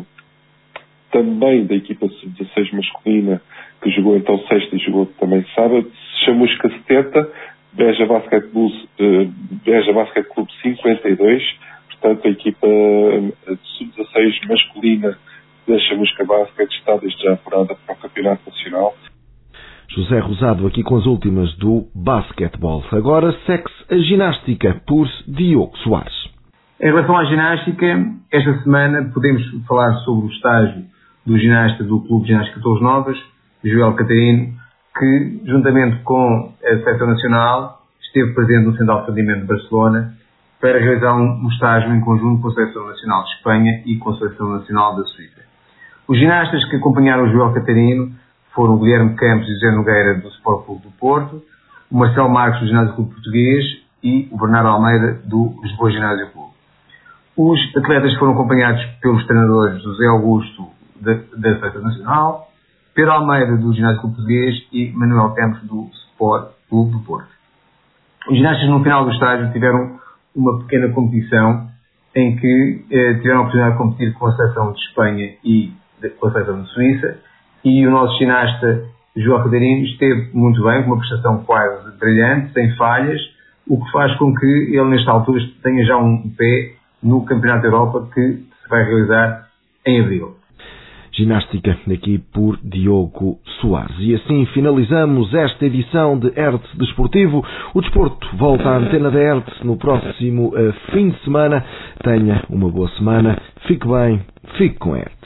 também da equipa sub dezasseis masculina, que jogou então sexta e jogou também sábado, Chamusca setenta, Beja Basket Clube, uh, Beja Basket Clube cinquenta e dois, portanto a equipa sub dezasseis masculina da Chamusca Basket está desde já apurada para o Campeonato Nacional. José Rosado aqui com as últimas do basquetebol. Agora segue-se a ginástica por Diogo Soares. Em relação à ginástica, esta semana podemos falar sobre o estágio do ginasta do Clube de Ginástica Torres Novas, Joel Catarino, que, juntamente com a Seleção Nacional, esteve presente no Centro de Alto Rendimento de Barcelona para realizar um, um estágio em conjunto com a Seleção Nacional de Espanha e com a Seleção Nacional da Suíça. Os ginastas que acompanharam o Joel Catarino foram o Guilherme Campos e José Nogueira do Sport Clube do Porto, o Marcelo Marques do Ginásio Clube Português e o Bernardo Almeida do Lisboa Ginásio Clube. Os atletas foram acompanhados pelos treinadores José Augusto da, da Seleção Nacional, Pedro Almeida do Ginásio Clube Português e Manuel Campos do Sport Clube do Porto. Os ginastas no final do estágio tiveram uma pequena competição em que eh, tiveram a oportunidade de competir com a Seleção de Espanha e de, com a Seleção de Suíça, e o nosso ginasta João Catarino esteve muito bem, com uma prestação quase brilhante, sem falhas, o que faz com que ele nesta altura tenha já um pé no Campeonato da Europa que se vai realizar em abril. Ginástica aqui por Diogo Soares. E assim finalizamos esta edição de R T Desportivo. O desporto volta à antena da R T no próximo uh, fim de semana. Tenha uma boa semana. Fique bem. Fique com R T.